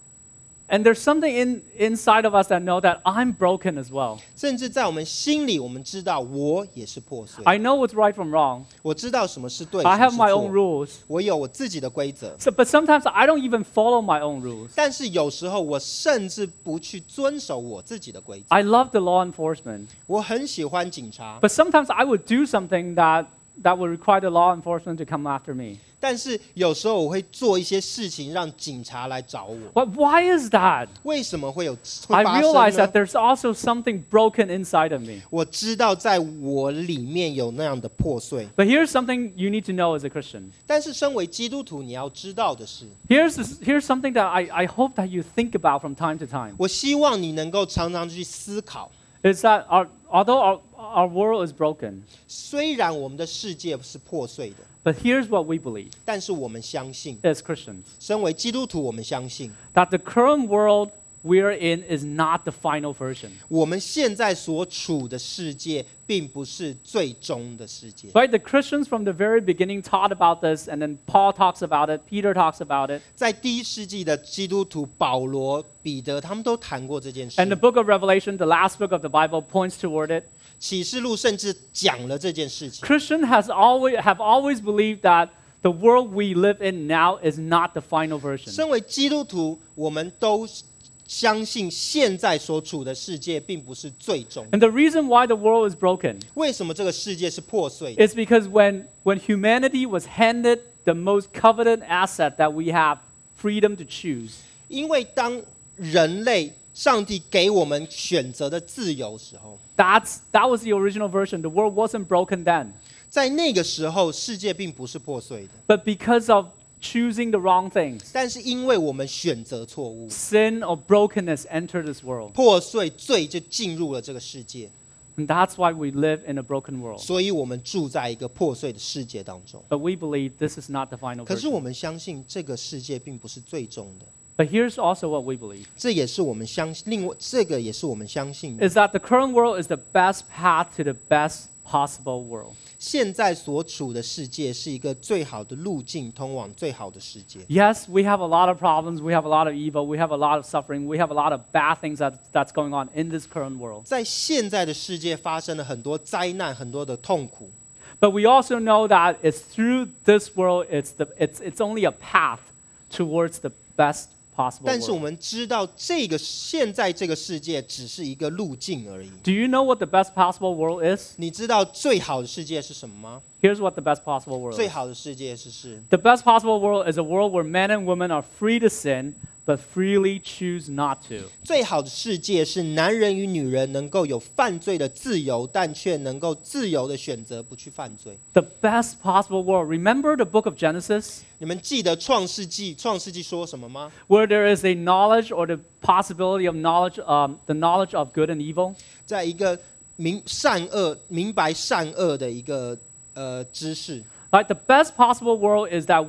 And there's something inside of us that know that I'm broken as well. 甚至在我们心里，我们知道我也是破碎。 I know what's right from wrong. 我知道什么是对， I 什 have 么 my 是 own 错。 rules. 我有我自己的规则。 But sometimes I don't even follow my own rules. 但是有时候我甚至不去遵守我自己的规则。 I love the law enforcement. 我很喜欢警察， But sometimes I would do something that would require the law enforcement to come after me. 但是有时候我会做一些事情让警察来找我。 But why is that? 为什么会 I 发 realize 生 that 呢？ there's also something broken inside of me. 我知道在我里面有那样的破碎。 But here's something you need to know as a Christian. 但是身为基督徒，你要知道的是， Here's something that I hope that you think about from time to time. 我希望你能够常常去思考。 Is that although our world is broken, 虽然我们的世界是破碎的， but here's what we believe 但是我们相信， as Christians. 身为基督徒，我们相信 That the current world we're in is not the final version. 我们现在所处的世界并不是最终的世界。 Right? The Christians from the very beginning taught about this, and then Paul talks about it, Peter talks about it. 在第一世纪的基督徒保罗、彼得，他们都谈过这件事。 And the book of Revelation, the last book of the Bible, points toward it. 启示录甚至讲了这件事情。 Christians have always believed that the world we live in now is not the final version. 身为基督徒，我们都相信现在所处的世界并不是最终。 And the reason why the world is broken 为什么这个世界是破碎的？ is because when humanity was handed the most coveted asset that we have, freedom to choose, 因为当人类上帝给我们选择的自由时候， that was the original version. The world wasn't broken then. 在那个时候，世界并不是破碎的。 But because of choosing the wrong things, 但是因为我们选择错误， sin or brokenness entered this world. 破碎罪就进入了这个世界， And that's why we live in a broken world. 所以我们住在一个破碎的世界当中。 But we believe this is not the final 可是我 version. 们相信这个世界并不是最终的， But here's also what we believe, 这也是我们相信。另外，这个也是我们相信的。 is that the current world is the best path to the best possible world. 现在所处的世界是一个最好的路径，通往最好的世界。 Yes, we have a lot of problems, we have a lot of evil, we have a lot of suffering, we have a lot of bad things that's going on in this current world. 在现在的世界发生了很多灾难，很多的痛苦。 But we also know that it's through this world, it's only a path towards the best possible 但是我 world. 们知道，现在这个世界只是一个路径而已。 Do you know what the best possible world is? 你知道最好的世界是什么吗？ Here's what the best possible world 最 is. 好的世界是 The best possible world is a world where men and women are free to sin, but freely choose not to. 最好的世界是男人与女人能够有犯罪的自由，但却能够自由的选择不去犯罪。 The best possible world. Remember the book of Genesis, 你们记得创世纪说什么吗？ where there is a knowledge or the possibility of knowledge, the knowledge of good and evil? 在一个明白善恶的一个知识。 Right? The best possible world is that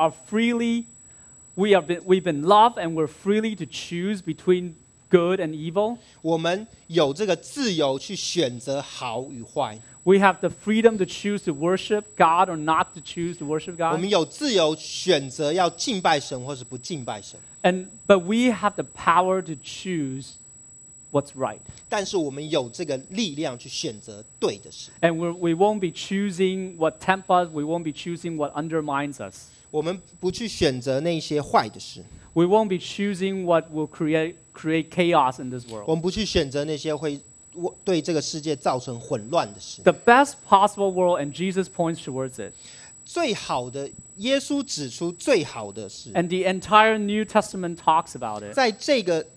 we've been loved and we're freely to choose between good and evil. 我们有这个自由去选择好与坏， We have the freedom to choose to worship God or not to choose to worship 我 God. 们有自由选择要敬拜神或是不敬拜神。 But we have the power to choose what's right. 但是我们有这个力量去选择对的事。 And we won't be choosing what tempts us. We won't be choosing what undermines us. 我们不去选择那些坏的事， We won't be choosing what will create chaos in this 我 world. 们不去选择那些会对这个世界造成混乱的事。 The best possible world, and Jesus points towards it. 最好的，耶稣指出最好的事， And the entire New Testament talks about it. 在这个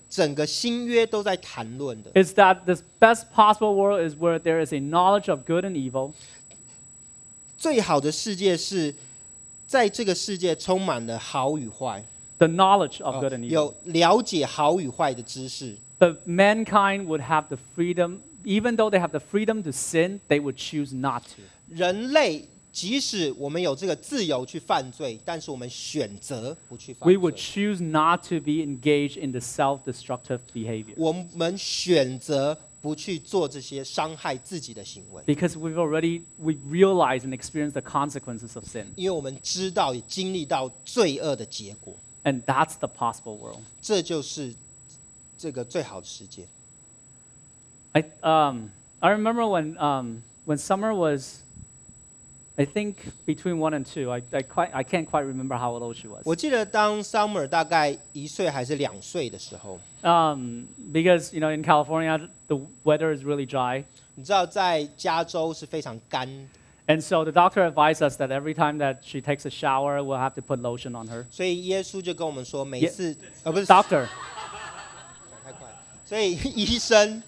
整个新约都在谈论的。 is that this best possible world is where there is a knowledge of good and evil. 最好的世界是在这个世界充满了好与坏。 The knowledge of good and evil. 有了解好与坏的知识。 But mankind would have the freedom, even though they have the freedom to sin, they would choose not to. 人类即使我们有这个自由去犯罪，但是我们选择不去犯 We 罪。 would choose not to be engaged in the self-destructive behavior. 我们选择不去做这些伤害自己的行为， Because we've realized and experienced the consequences of sin. 因为我们知道也经历到罪恶的结果。 And that's the possible world. 这就是这个最好的世界。 I remember when Summer was, I think between 1 and 2. I can't quite remember how old she was. 我记得当 Summer 大概1岁还是2岁的时候， Because in California the weather is really dry, 你知道在加州是非常干， and so the doctor advised us that every time that she takes a shower, we'll have to put lotion on her. 所以耶稣就跟我们说，每一次不是 Doctor. 太快，所以医生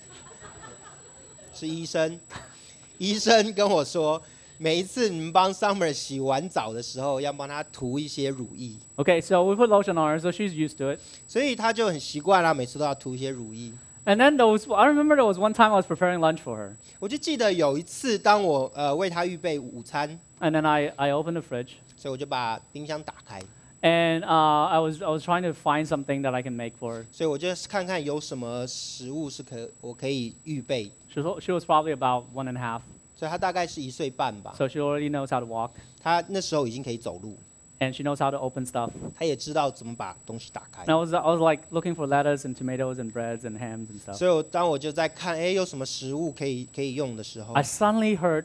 跟我说，每一次你们帮 Summer 洗完澡的时候，要帮她涂一些乳液。 Okay, so we put lotion on her, so she's used to it. 所以她就很习惯啦，每次都要涂一些乳液。 And then I remember there was one time I was preparing lunch for her, 我就记得有一次，当我为她预备午餐， and then I opened the fridge, 所以我就把冰箱打开， and I was trying to find something that I can make for her. 所以我就看看有什么食物是我可以预备。 She was probably about 1.5, 所以她大概是1岁半吧， so she already knows how to walk, 她那时候已经可以走路， and she knows how to open stuff. 她也知道怎么把东西打开 And。I was like looking for lettuce and tomatoes and breads and hams and stuff. 所以当我就在看，有什么食物可以用的时候， I suddenly heard,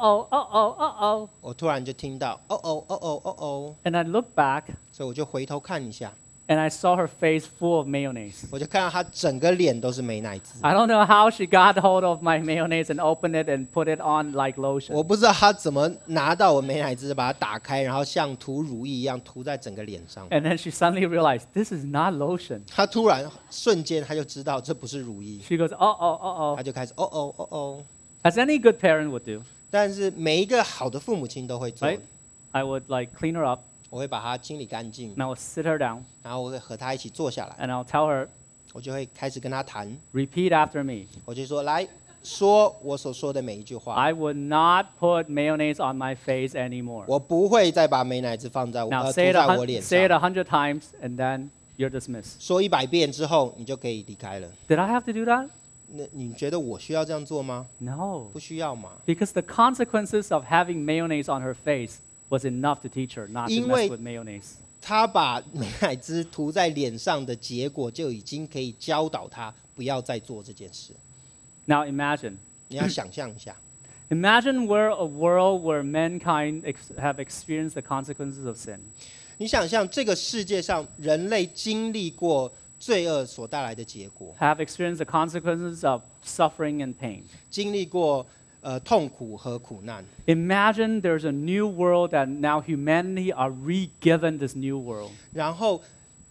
uh-oh, 我突然就听到哦， and I looked back, 所以我就回头看一下， and I saw her face full of mayonnaise. 我就看到她整个脸都是美乃滋。 I don't know how she got hold of my mayonnaise and opened it and put it on like 我 lotion. 不知道她怎么拿到我美乃滋，把它打开，然后像涂乳液一样涂在整个脸上。 And then she suddenly realized, this is not lotion. 她突然瞬间她就知道这不是乳液， She goes, uh-oh. 她就开始哦。 As any good parent would do, 但是每一个好的父母亲都会做的 right? I would like clean her up, 我会把她清理干净， and I would sit her down, 然后我会和她一起坐下来， and I'll tell her, 我就会开始跟她谈， repeat after me. 我就说来说我所说的每一句话。 I would not put mayonnaise on my face anymore. 我不会再把美乃滋放在 Now 涂 say it 在我脸 say it 上。 100 times, and then you're dismissed. 说100遍之后，你就可以离开了。 Did I have to do that? 那你觉得我需要这样做吗？ No. 不需要嘛。 Because the consequences of having mayonnaise on her face was enough to teach her not to 因为- mess with mayonnaise. 他把美乃滋涂在脸上的结果，就已经可以教导他不要再做这件事。 Now imagine. 你要想象一下， Imagine we're a world where mankind have experienced the consequences of sin. 你想象这个世界上人类经历过罪恶所带来的结果， Have experienced the consequences of suffering and pain. 经历过痛苦和苦难。 Imagine there's a new world that now humanity are re-given this new world. 然后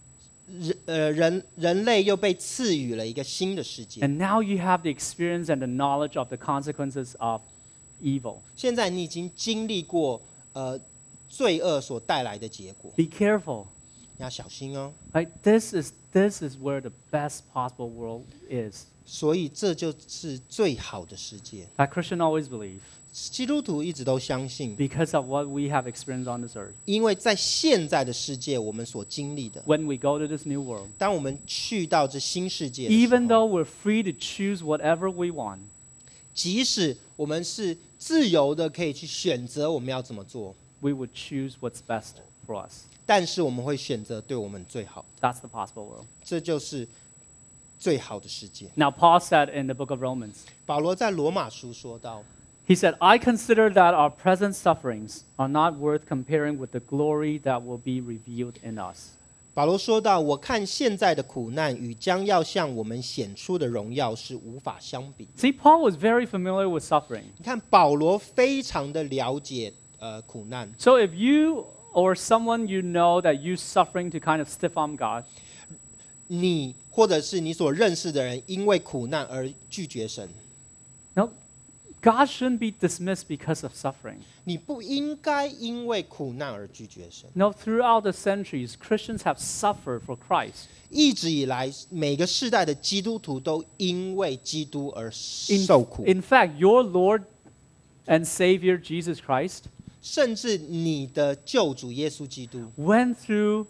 人类又被赐予了一个新的世界。 And now you have the experience and the knowledge of the consequences of evil. 现在你已经经历过罪恶所带来的结果， Be careful. 你要小心哦。 Right? This is where the best possible world is. 所以这就是最好的世界。 That Christian always believe 基督徒一直都相信， because of what we have experienced on this earth. 因为在现在的世界我们所经历的， When we go to this new world, 当我们去到这新世界的时 even 候， though we're free to choose whatever we want, 即使我们是自由的，可以去选择我们要怎么做， we would choose what's best for us. 但是我们会选择对我们最好， That's the possible world. 这就是最好的世界。 Now, Paul said in the book of Romans, 保罗在罗马书说到， he said, I consider that our present sufferings are not worth comparing with the glory that will be revealed in us. 保罗说到，我看现在的苦难与将要向我们显出的荣耀是无法相比。 See, Paul was very familiar with suffering. 你看，保罗非常的了解苦难。 So if you or someone you know that you're suffering to kind of stiff arm God, 你或者是你所认识的人因为苦难而拒绝神。 No, God shouldn't be dismissed because of suffering. 你不应该因为苦难而拒绝神。 No, throughout the centuries, Christians have suffered for Christ. 一直以来，每个世代的基督徒都因为基督而受苦。 In fact, your Lord and Savior Jesus Christ 甚至你的救主耶稣基督 went through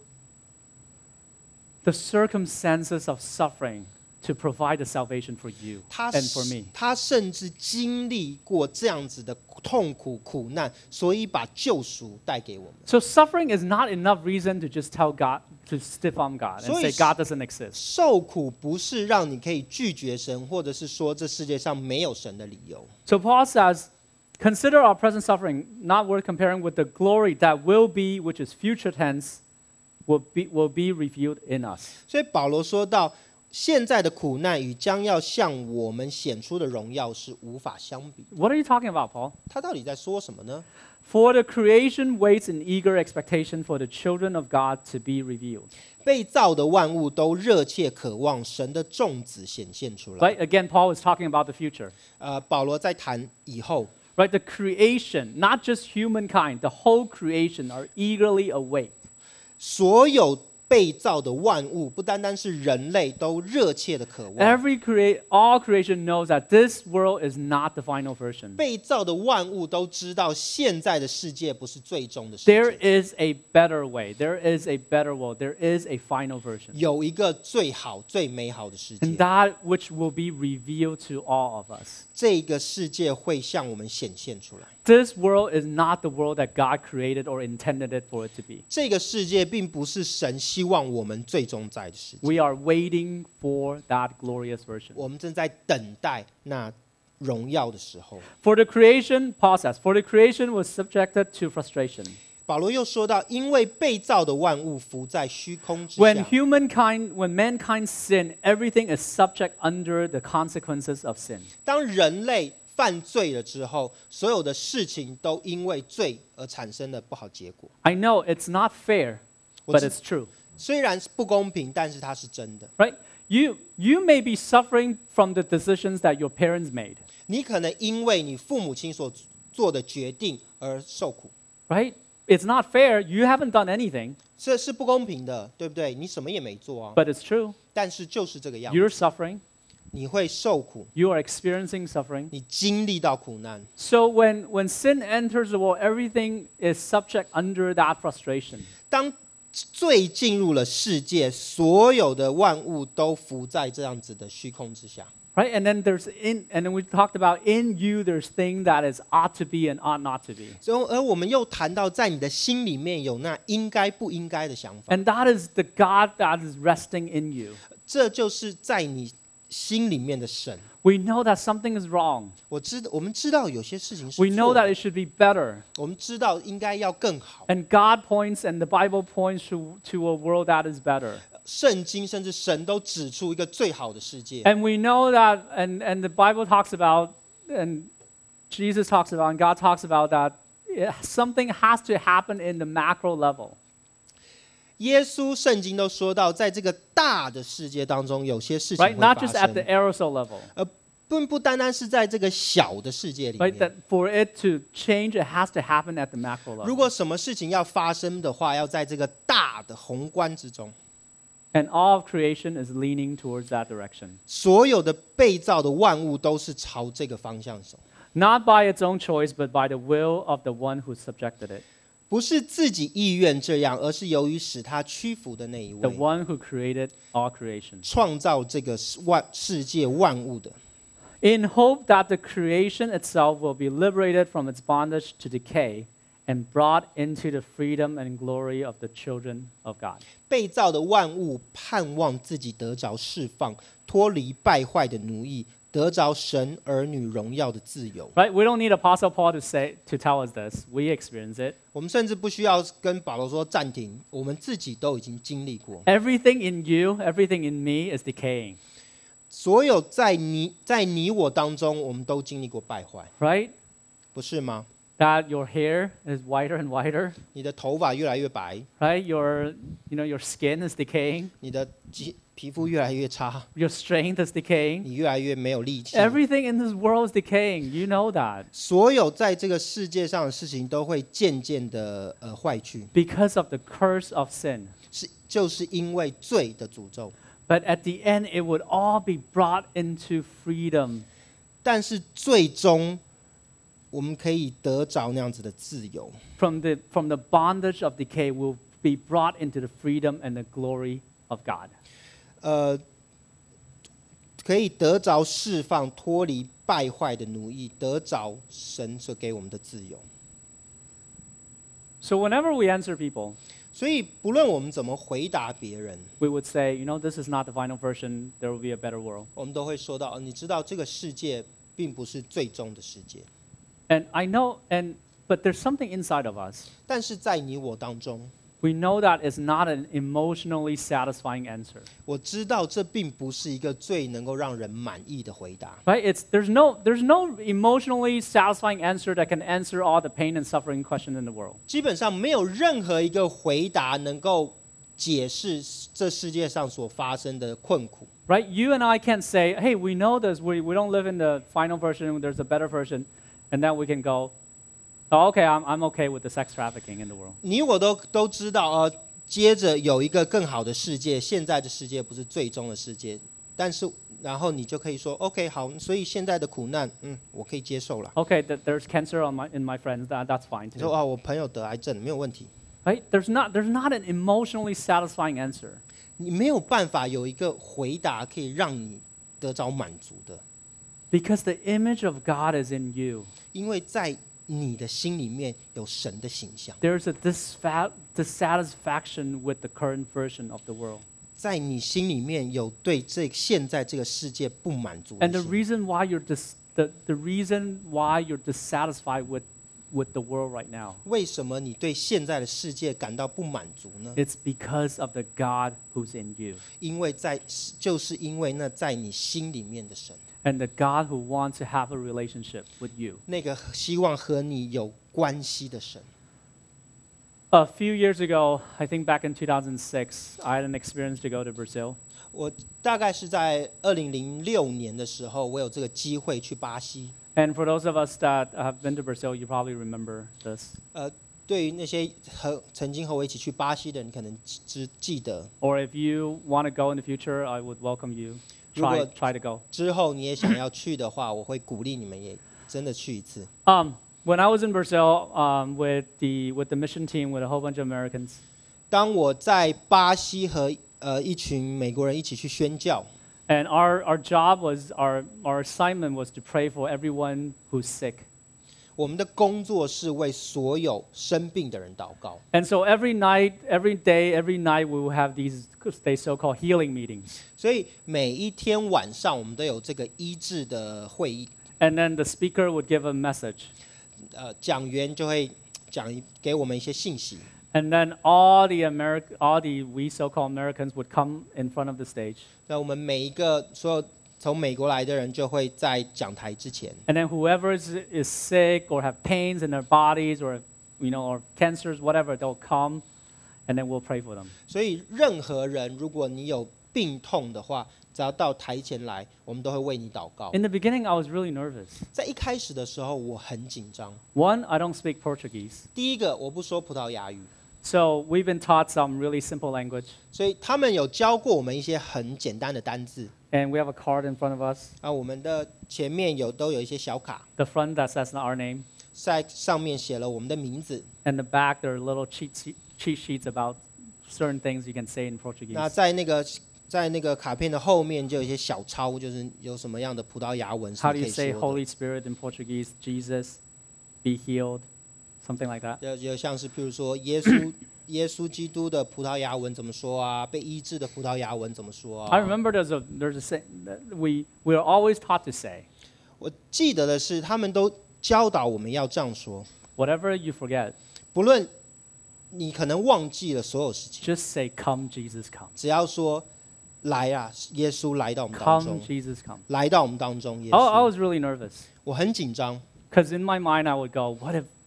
the circumstances of suffering to provide the salvation for you 他 and for me. 他甚至经历过这样子的痛苦苦难，所以把救赎带给我们。 So suffering is not enough reason to just tell God to stiff arm God and 所以 say God doesn't exist. 受苦不是让你可以拒绝神，或者是说这世界上没有神的理由。 So Paul says, consider our present suffering not worth comparing with the glory that will be, which is future tense, will be revealed in us. 所以保罗说到，现在的苦难与将要向我们显出的荣耀是无法相比。 What are you talking about, Paul? 他到底在说什么呢？ For the creation waits in eager expectation for the children of God to be revealed. 被造的万物都热切渴望神的众子显现出来。 Right? Again, Paul is talking about the future. 保罗在谈以后， Right? The creation, not just humankind, the whole creation are eagerly await. 所有被造的万物，不单单是人类，都热切的渴望。 All creation knows that this world is not the final version. 被造的万物都知道，现在的世界不是最终的世界。 There is a better way. There is a better world. There is a final version. 有一个最好、最美好的世 And 界。 that which will be revealed to all of us. 这个世界会向我们显现出来。 This world is not the world that God created or intended it for it to be. 这个世界并不是神希望我们最终在的世界。 We are waiting for that glorious version. 我们正在等待那荣耀的时候。 For the creation, Paul says, for the creation was subjected to frustration. 保罗又说到，因为被造的万物伏在虚空之 When 下。 mankind sin, everything is subject under the consequences of sin. 当人类犯罪了之后，所有的事情都因为罪而产生了不好结果。 I know it's not fair, but it's true. 虽然是不公平，但是它是真的。 Right? You may be suffering from the decisions that your parents made. 你可能因为你父母亲所做的决定而受苦， Right? It's not fair. You haven't done anything, 这是不公平的，对不对？你什么也没做啊， but it's true. 但是就是这个样子， You're suffering. 你会受苦， You are experiencing suffering. 你经历到苦难。 So when sin enters the world, everything is subject under that frustration. 当罪进入了世界，所有的万物都伏在这样子的虚空之下。 Right? And then we talked about in you there's thing that is ought to be and ought not to be. 而我们又谈到，在你的心里面有那应该不应该的想法， And that is the God that is resting in you. 这就是在你心里面的神。 We know that something is wrong. 我们知道有些事情是 We know 错的， that it should be better. 我们知道应该要更好。 And God points and the Bible points to a world that is better. 圣经甚至神都指出一个最好的世界。 And we know that, and the Bible talks about, and Jesus talks about, and God talks about that something has to happen in the macro level. 耶稣圣经都说到，在这个大的世界当中，有些事情 Right? 会 Not 发 just at the 生， aerosol level. 不单单是在这个小的世界里 Right? 面。 That for it to change, it has to happen at the macro 如 level. 果什么事情要发生的话，要在这个大的宏观之中， And all of creation is leaning towards that direction. 所有的被造的万物都是朝这个方向走， Not by its own choice, but by the will of the one who subjected it. 不是自己意愿这样，而是由于使他屈服的那一 The 位， one who created all creation. 创造这个世界万物的。 In hope that the creation itself will be liberated from its bondage to decay and brought into the freedom and glory of the children of God. 被造的万物盼望自己得着释放，脱离败坏的奴役，得着神儿女荣耀的自由。 Right? We don't need Apostle Paul to tell us this. We experience it. 我们甚至不需要跟保罗说暂停，我们自己都已经经历过。 Everything in you, everything in me is decaying. 所有在你我当中，我们都经历过败坏， Right? 不是吗？ that your hair is whiter and whiter, 你的头发越来越白， right? Your skin is decaying, 你的皮肤越来越差， your strength is decaying. 你越来越没有力气。 Everything in this world is decaying. You know that 所有在这个世界上的事情都会渐渐的坏去， because of the curse of sin. 就是因为罪的诅咒。 But at the end, it would all be brought into freedom. 但是最终我们可以得着那样子的自由。 From the bondage of decay, will be brought into the freedom and the glory of God. 可以得着释放，脱离败坏的奴役，得着神所给我们的自由。 So whenever we answer people, 所以不论我们怎么回答别人， we would say, this is not the final version. There will be a better world. 我们都会说到，你知道这个世界并不是最终的世界， And I know, but there's something inside of us. 但是在你我当中， We know that it's not an emotionally satisfying answer. 我知道这并不是一个最能够让人满意的回答。 Right? There's no emotionally satisfying answer that can answer all the pain and suffering question in the world. 基本上没有任何一个回答能够解释这世界上所发生的困苦。 Right? You and I can't say, hey, we know this. We don't live in the final version. There's a better version. And then we can go, oh, okay, I'm okay with the sex trafficking in the world. 你我都知道，接着有一个更好的世界，现在的世界不是最终的世界，但是然后你就可以说 ，OK， 好，所以现在的苦难，我可以接受了。 Okay, there's cancer in my friends. That's fine 你说 too. 我朋友得癌症没有问题， Right? There's not an emotionally satisfying answer. 你没有办法有一个回答可以让你得着满足的， Because the image of God is in you. 因为在你的心里面有神的形象， There's a dissatisfaction with the current version of the world. 在你心里面有对现在这个世界不满足 And 的 the 心。 reason why the reason why you're dissatisfied with the world right now, 为什么你对现在的世界感到不满足呢？ it's because of the God who's in you. 就是因为那在你心里面的神， And the God who wants to have a relationship with you. 那个希望和你有关系的神。 A few years ago, I think back in 2006, I had an experience to go to Brazil. 我大概是在2006年的时候，我有这个机会去巴西。 And for those of us that have been to Brazil, you probably remember this. 对于那些曾经和我一起去巴西的人，可能记得。 Or if you want to go in the future, I would welcome you. 如果 Try to go. 之后你也想要去的话，我会鼓励你们也真的去一次。 When I was in Brazil with the mission team with a whole bunch of Americans, 当我在巴西和一群美国人一起去宣教， and our job was our assignment was to pray for everyone who's sick. 我们的工作是为所有生病的人祷告。 And so every night, every night we will have these so-called healing meetings. 所以每一天晚上我们都有这个医治的会议， And then the speaker would give a message. 讲员就会给我们一些信息， And then all the we so-called Americans would come in front of the stage. 那我们每一个所有从美国来的人就会在讲台之前， And then whoever is sick or have pains in their bodies or or cancers, whatever, they'll come, and then we'll pray for them. 所以任何人如果你有病痛的话，只要到台前来，我们都会为你祷告。 In the beginning, I was really nervous. 在一开始的时候，我很紧张。 One, I don't speak Portuguese. 第一个，我不说葡萄牙语， So we've been taught some really simple language. 所以他们有教过我们一些很简单的单字。 And we have a card in front of us, 我们的前面都有一些小卡， the front that says our name, 在上面写了我们的名字。 and the back there are little cheat sheets about certain things you can say in Portuguese. 那在那个卡片的后面就有一些小抄，就是有什么样的葡萄牙文是 How 可 do 以 you 说 say 的。 Holy Spirit in Portuguese? Jesus, be healed, something like that. 有像是譬如说耶稣基督的葡萄牙文怎么说啊？被医治的葡萄牙文怎么说啊？ I remember there's a saying that we are always taught to say, 我记得的是，他们都教导我们要这样说， whatever you forget, 不论你可能忘记了所有事情， just say, "Come, Jesus, come. 只要说来啊，耶稣来到我们当 Come, 中， Jesus, come." 来到我们当中，耶 I 稣。 was really nervous 我很紧张， because in my mind I would go,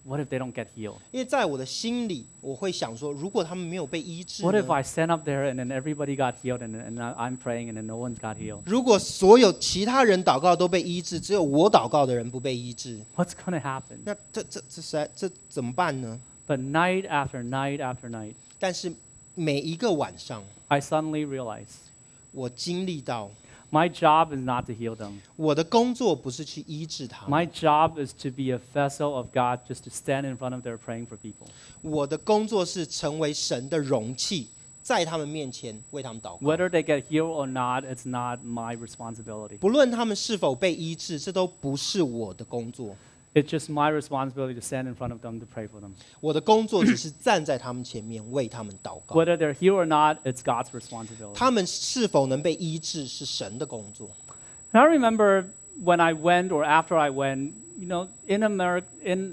what if they don't get healed? 因为在我的心里，我会想说，如果他们没有被医治 What 呢 if I stand up there and then everybody got healed and I'm praying and then no one's got healed? 如果所有其他人祷告都被医治，只有我祷告的人不被医治， What's going to happen? 那这怎么办呢？ But night after night after night, 但是每一个晚上， I suddenly realized 我经历到 my job is not to heal them. 我的工作不是去医治他们， My job is to be a vessel of God just to stand in front of them praying for people. 我的工作是成为神的容器，在他们面前为他们祷告。 Whether they get healed or not, it's not my responsibility. 不论他们是否被医治，这都不是我的工作。 It's just my responsibility to stand in front of them to pray for them. 我的工作只是站在他们前面为他们祷告。 Whether they're healed or not, it's God's responsibility. 他们是否能被医治是神的工作。 And I remember when I went or after I went, in America,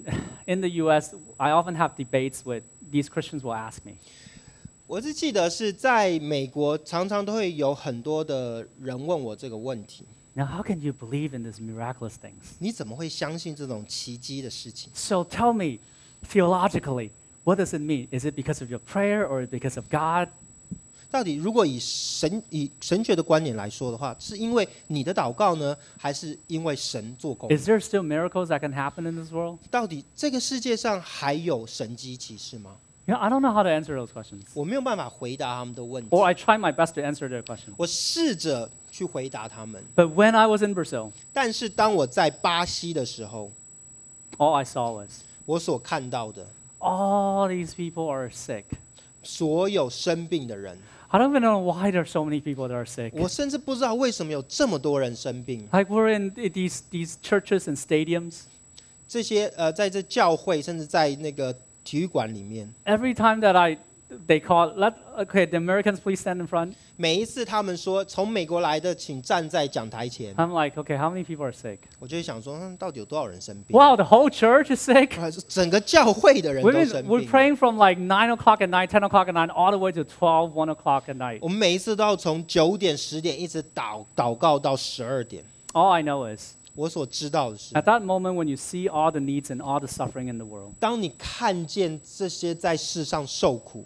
in the U.S., I often have debates with these Christians will ask me, 我是记得是在美国，常常都会有很多的人问我这个问题。 now how can you believe in these miraculous things? 你怎么会相信这种奇迹的事情？ So tell me, theologically, what does it mean? Is it because of your prayer or because of God? 到底如果以神学的观点来说的话，是因为你的祷告呢，还是因为神做工？ Is there still miracles that can happen in this world? 到底这个世界上还有神迹奇事吗？ I don't know how to answer those questions. 我没有办法回答他们的问题， Or I try my best to answer their questions. 我试着去回答他们。 But when I was in Brazil, 但是当我在巴西的时候， all I saw was 我所看到的 all these people are sick. 所有生病的人， I don't even know why there's so many people that are sick. 我甚至不知道为什么有这么多人生病。 Like we're in these churches and stadiums. 这些在这教会，甚至在那个体育馆里面， Every time that they call, the Americans please stand in front. 每一次他们说从美国来的，请站在讲台前， I'm like, okay, how many people are sick? 我就会想说，到底有多少人生病？ Wow, the whole church is sick. 整个教会的人都生 We're 病。 praying from like 9 o'clock at night, 10 o'clock at night, all the way to 12, 1 o'clock at night. 我们每一次都要从9点、10点一直祷告到12点。 All I know is, 我所知道的是， at that moment when you see all the needs and all the suffering in the world, 当你看见这些在世上受苦，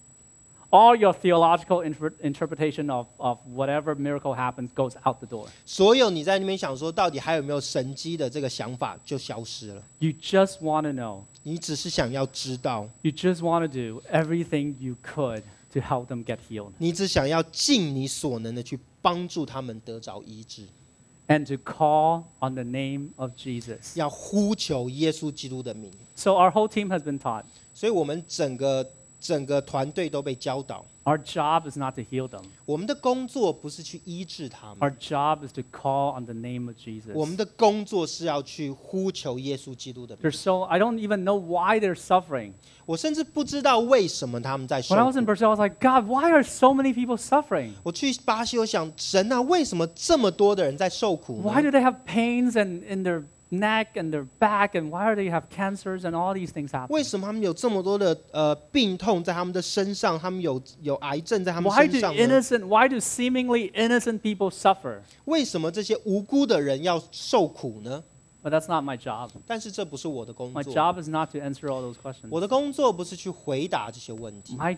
all your theological interpretation of whatever miracle happens goes out the door. 所有你在那边想说到底还有没有神迹的这个想法就消失了。 You just want to know. 你只是想要知道， You just want to do everything you could to help them get healed 你只想要尽你所能的去帮助他们得着医治， and to call on the name of Jesus. 要呼求耶稣基督的名。 So our whole team has been taught. 所以我们整个团队都被教导， Our job is not to heal them. 我们的工作不是去医治他 Our 们， job is to call on the name of Jesus. 我们的工作是要去呼求耶稣基督的名。 I don't even know why they're suffering. 我甚至不知道为什么他们在受 When I was in 苦。 Brazil, I was like, God, why are so many people suffering? 我去巴西，我想神啊，为什么这么多的人在受苦 Why 呢？ do they have pains in their neck and their back, and why do they have cancers and all these things happen? 为什么他们有这么多的病痛在他们的身上？他们有癌症在他们 Why 身 do 上呢？ why do seemingly innocent people suffer? 为什么这些无辜的人要受苦呢？ But that's not my job. 但是这不是我的工 My 作， job is not to answer all those questions. 我的工作不是去回答这些问题。 My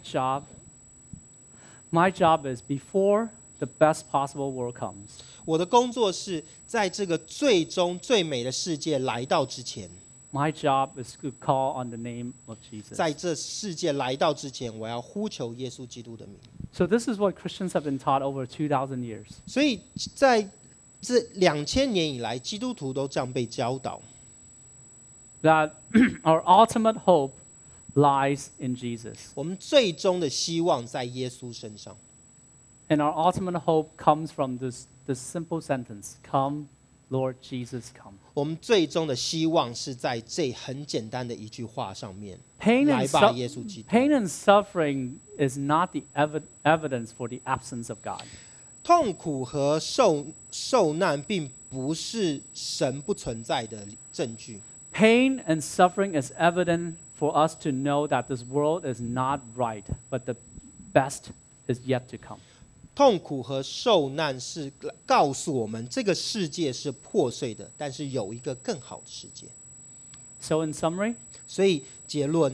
job is before the best possible world comes, 我的工作是在这个最终最美的世界来到之前， my job is to call on the name of Jesus. 在这世界来到之前，我要呼求耶稣基督的名。 So this is what Christians have been taught over 2,000 years. 所以在这2000年以来，基督徒都这样被教导， That our ultimate hope lies in Jesus. 我们最终的希望在耶稣身上。 And our ultimate hope comes from this simple sentence, Come, Lord Jesus, come. 我们最终的希望是在这很简单的一句话上面， Pain 来 and, 吧，耶稣基督。 pain and suffering is not the evidence for the absence of God. 痛苦和受难并不是神不存在的证据。 Pain and suffering is evident for us to know that this world is not right, but the best is yet to come. 痛苦和受难是告诉我们，这个世界是破碎的，但是有一个更好的世界。 So in summary, 所以结论，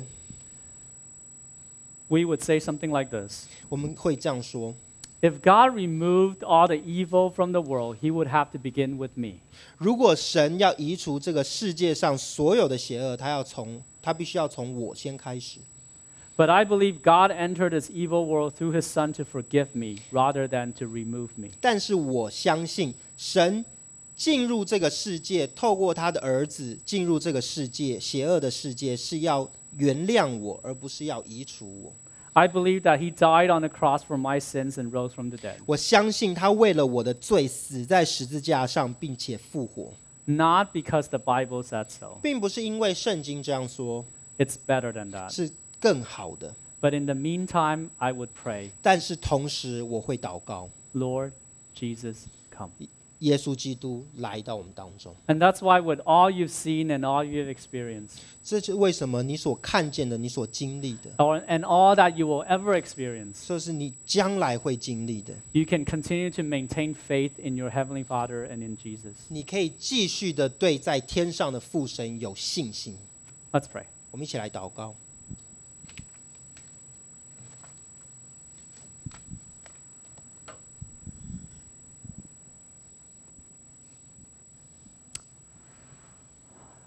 we would say something like this. 我们会这样说： If God removed all the evil from the world, he would have to begin with me. 如果神要移除这个世界上所有的邪恶，他必须要从我先开始。 But I believe God entered this evil world through his son to forgive me rather than to remove me. 但是我相信神进入这个世界，透过他的儿子进入这个世界，邪恶的世界，是要原谅我，而不是要移除我。 I believe that he died on the cross for my sins and rose from the dead. 我相信他为了我的罪死在十字架上，并且复活， Not because the Bible said so. 并不是因为圣经这样说， It's better than that. 是更好的。 But in the meantime, I would pray, 但是同时我会祷告， Lord Jesus, come. 耶稣基督来到我们当中。 And that's why with all you've seen and all you've experienced, 这是为什么你所看见的，你所经历的， and all that you will ever experience, 这是你将来会经历的。 you can continue to maintain faith in your Heavenly Father and in Jesus. 你可以继续的对在天上的父神有信心。 Let's pray. 我们一起来祷告。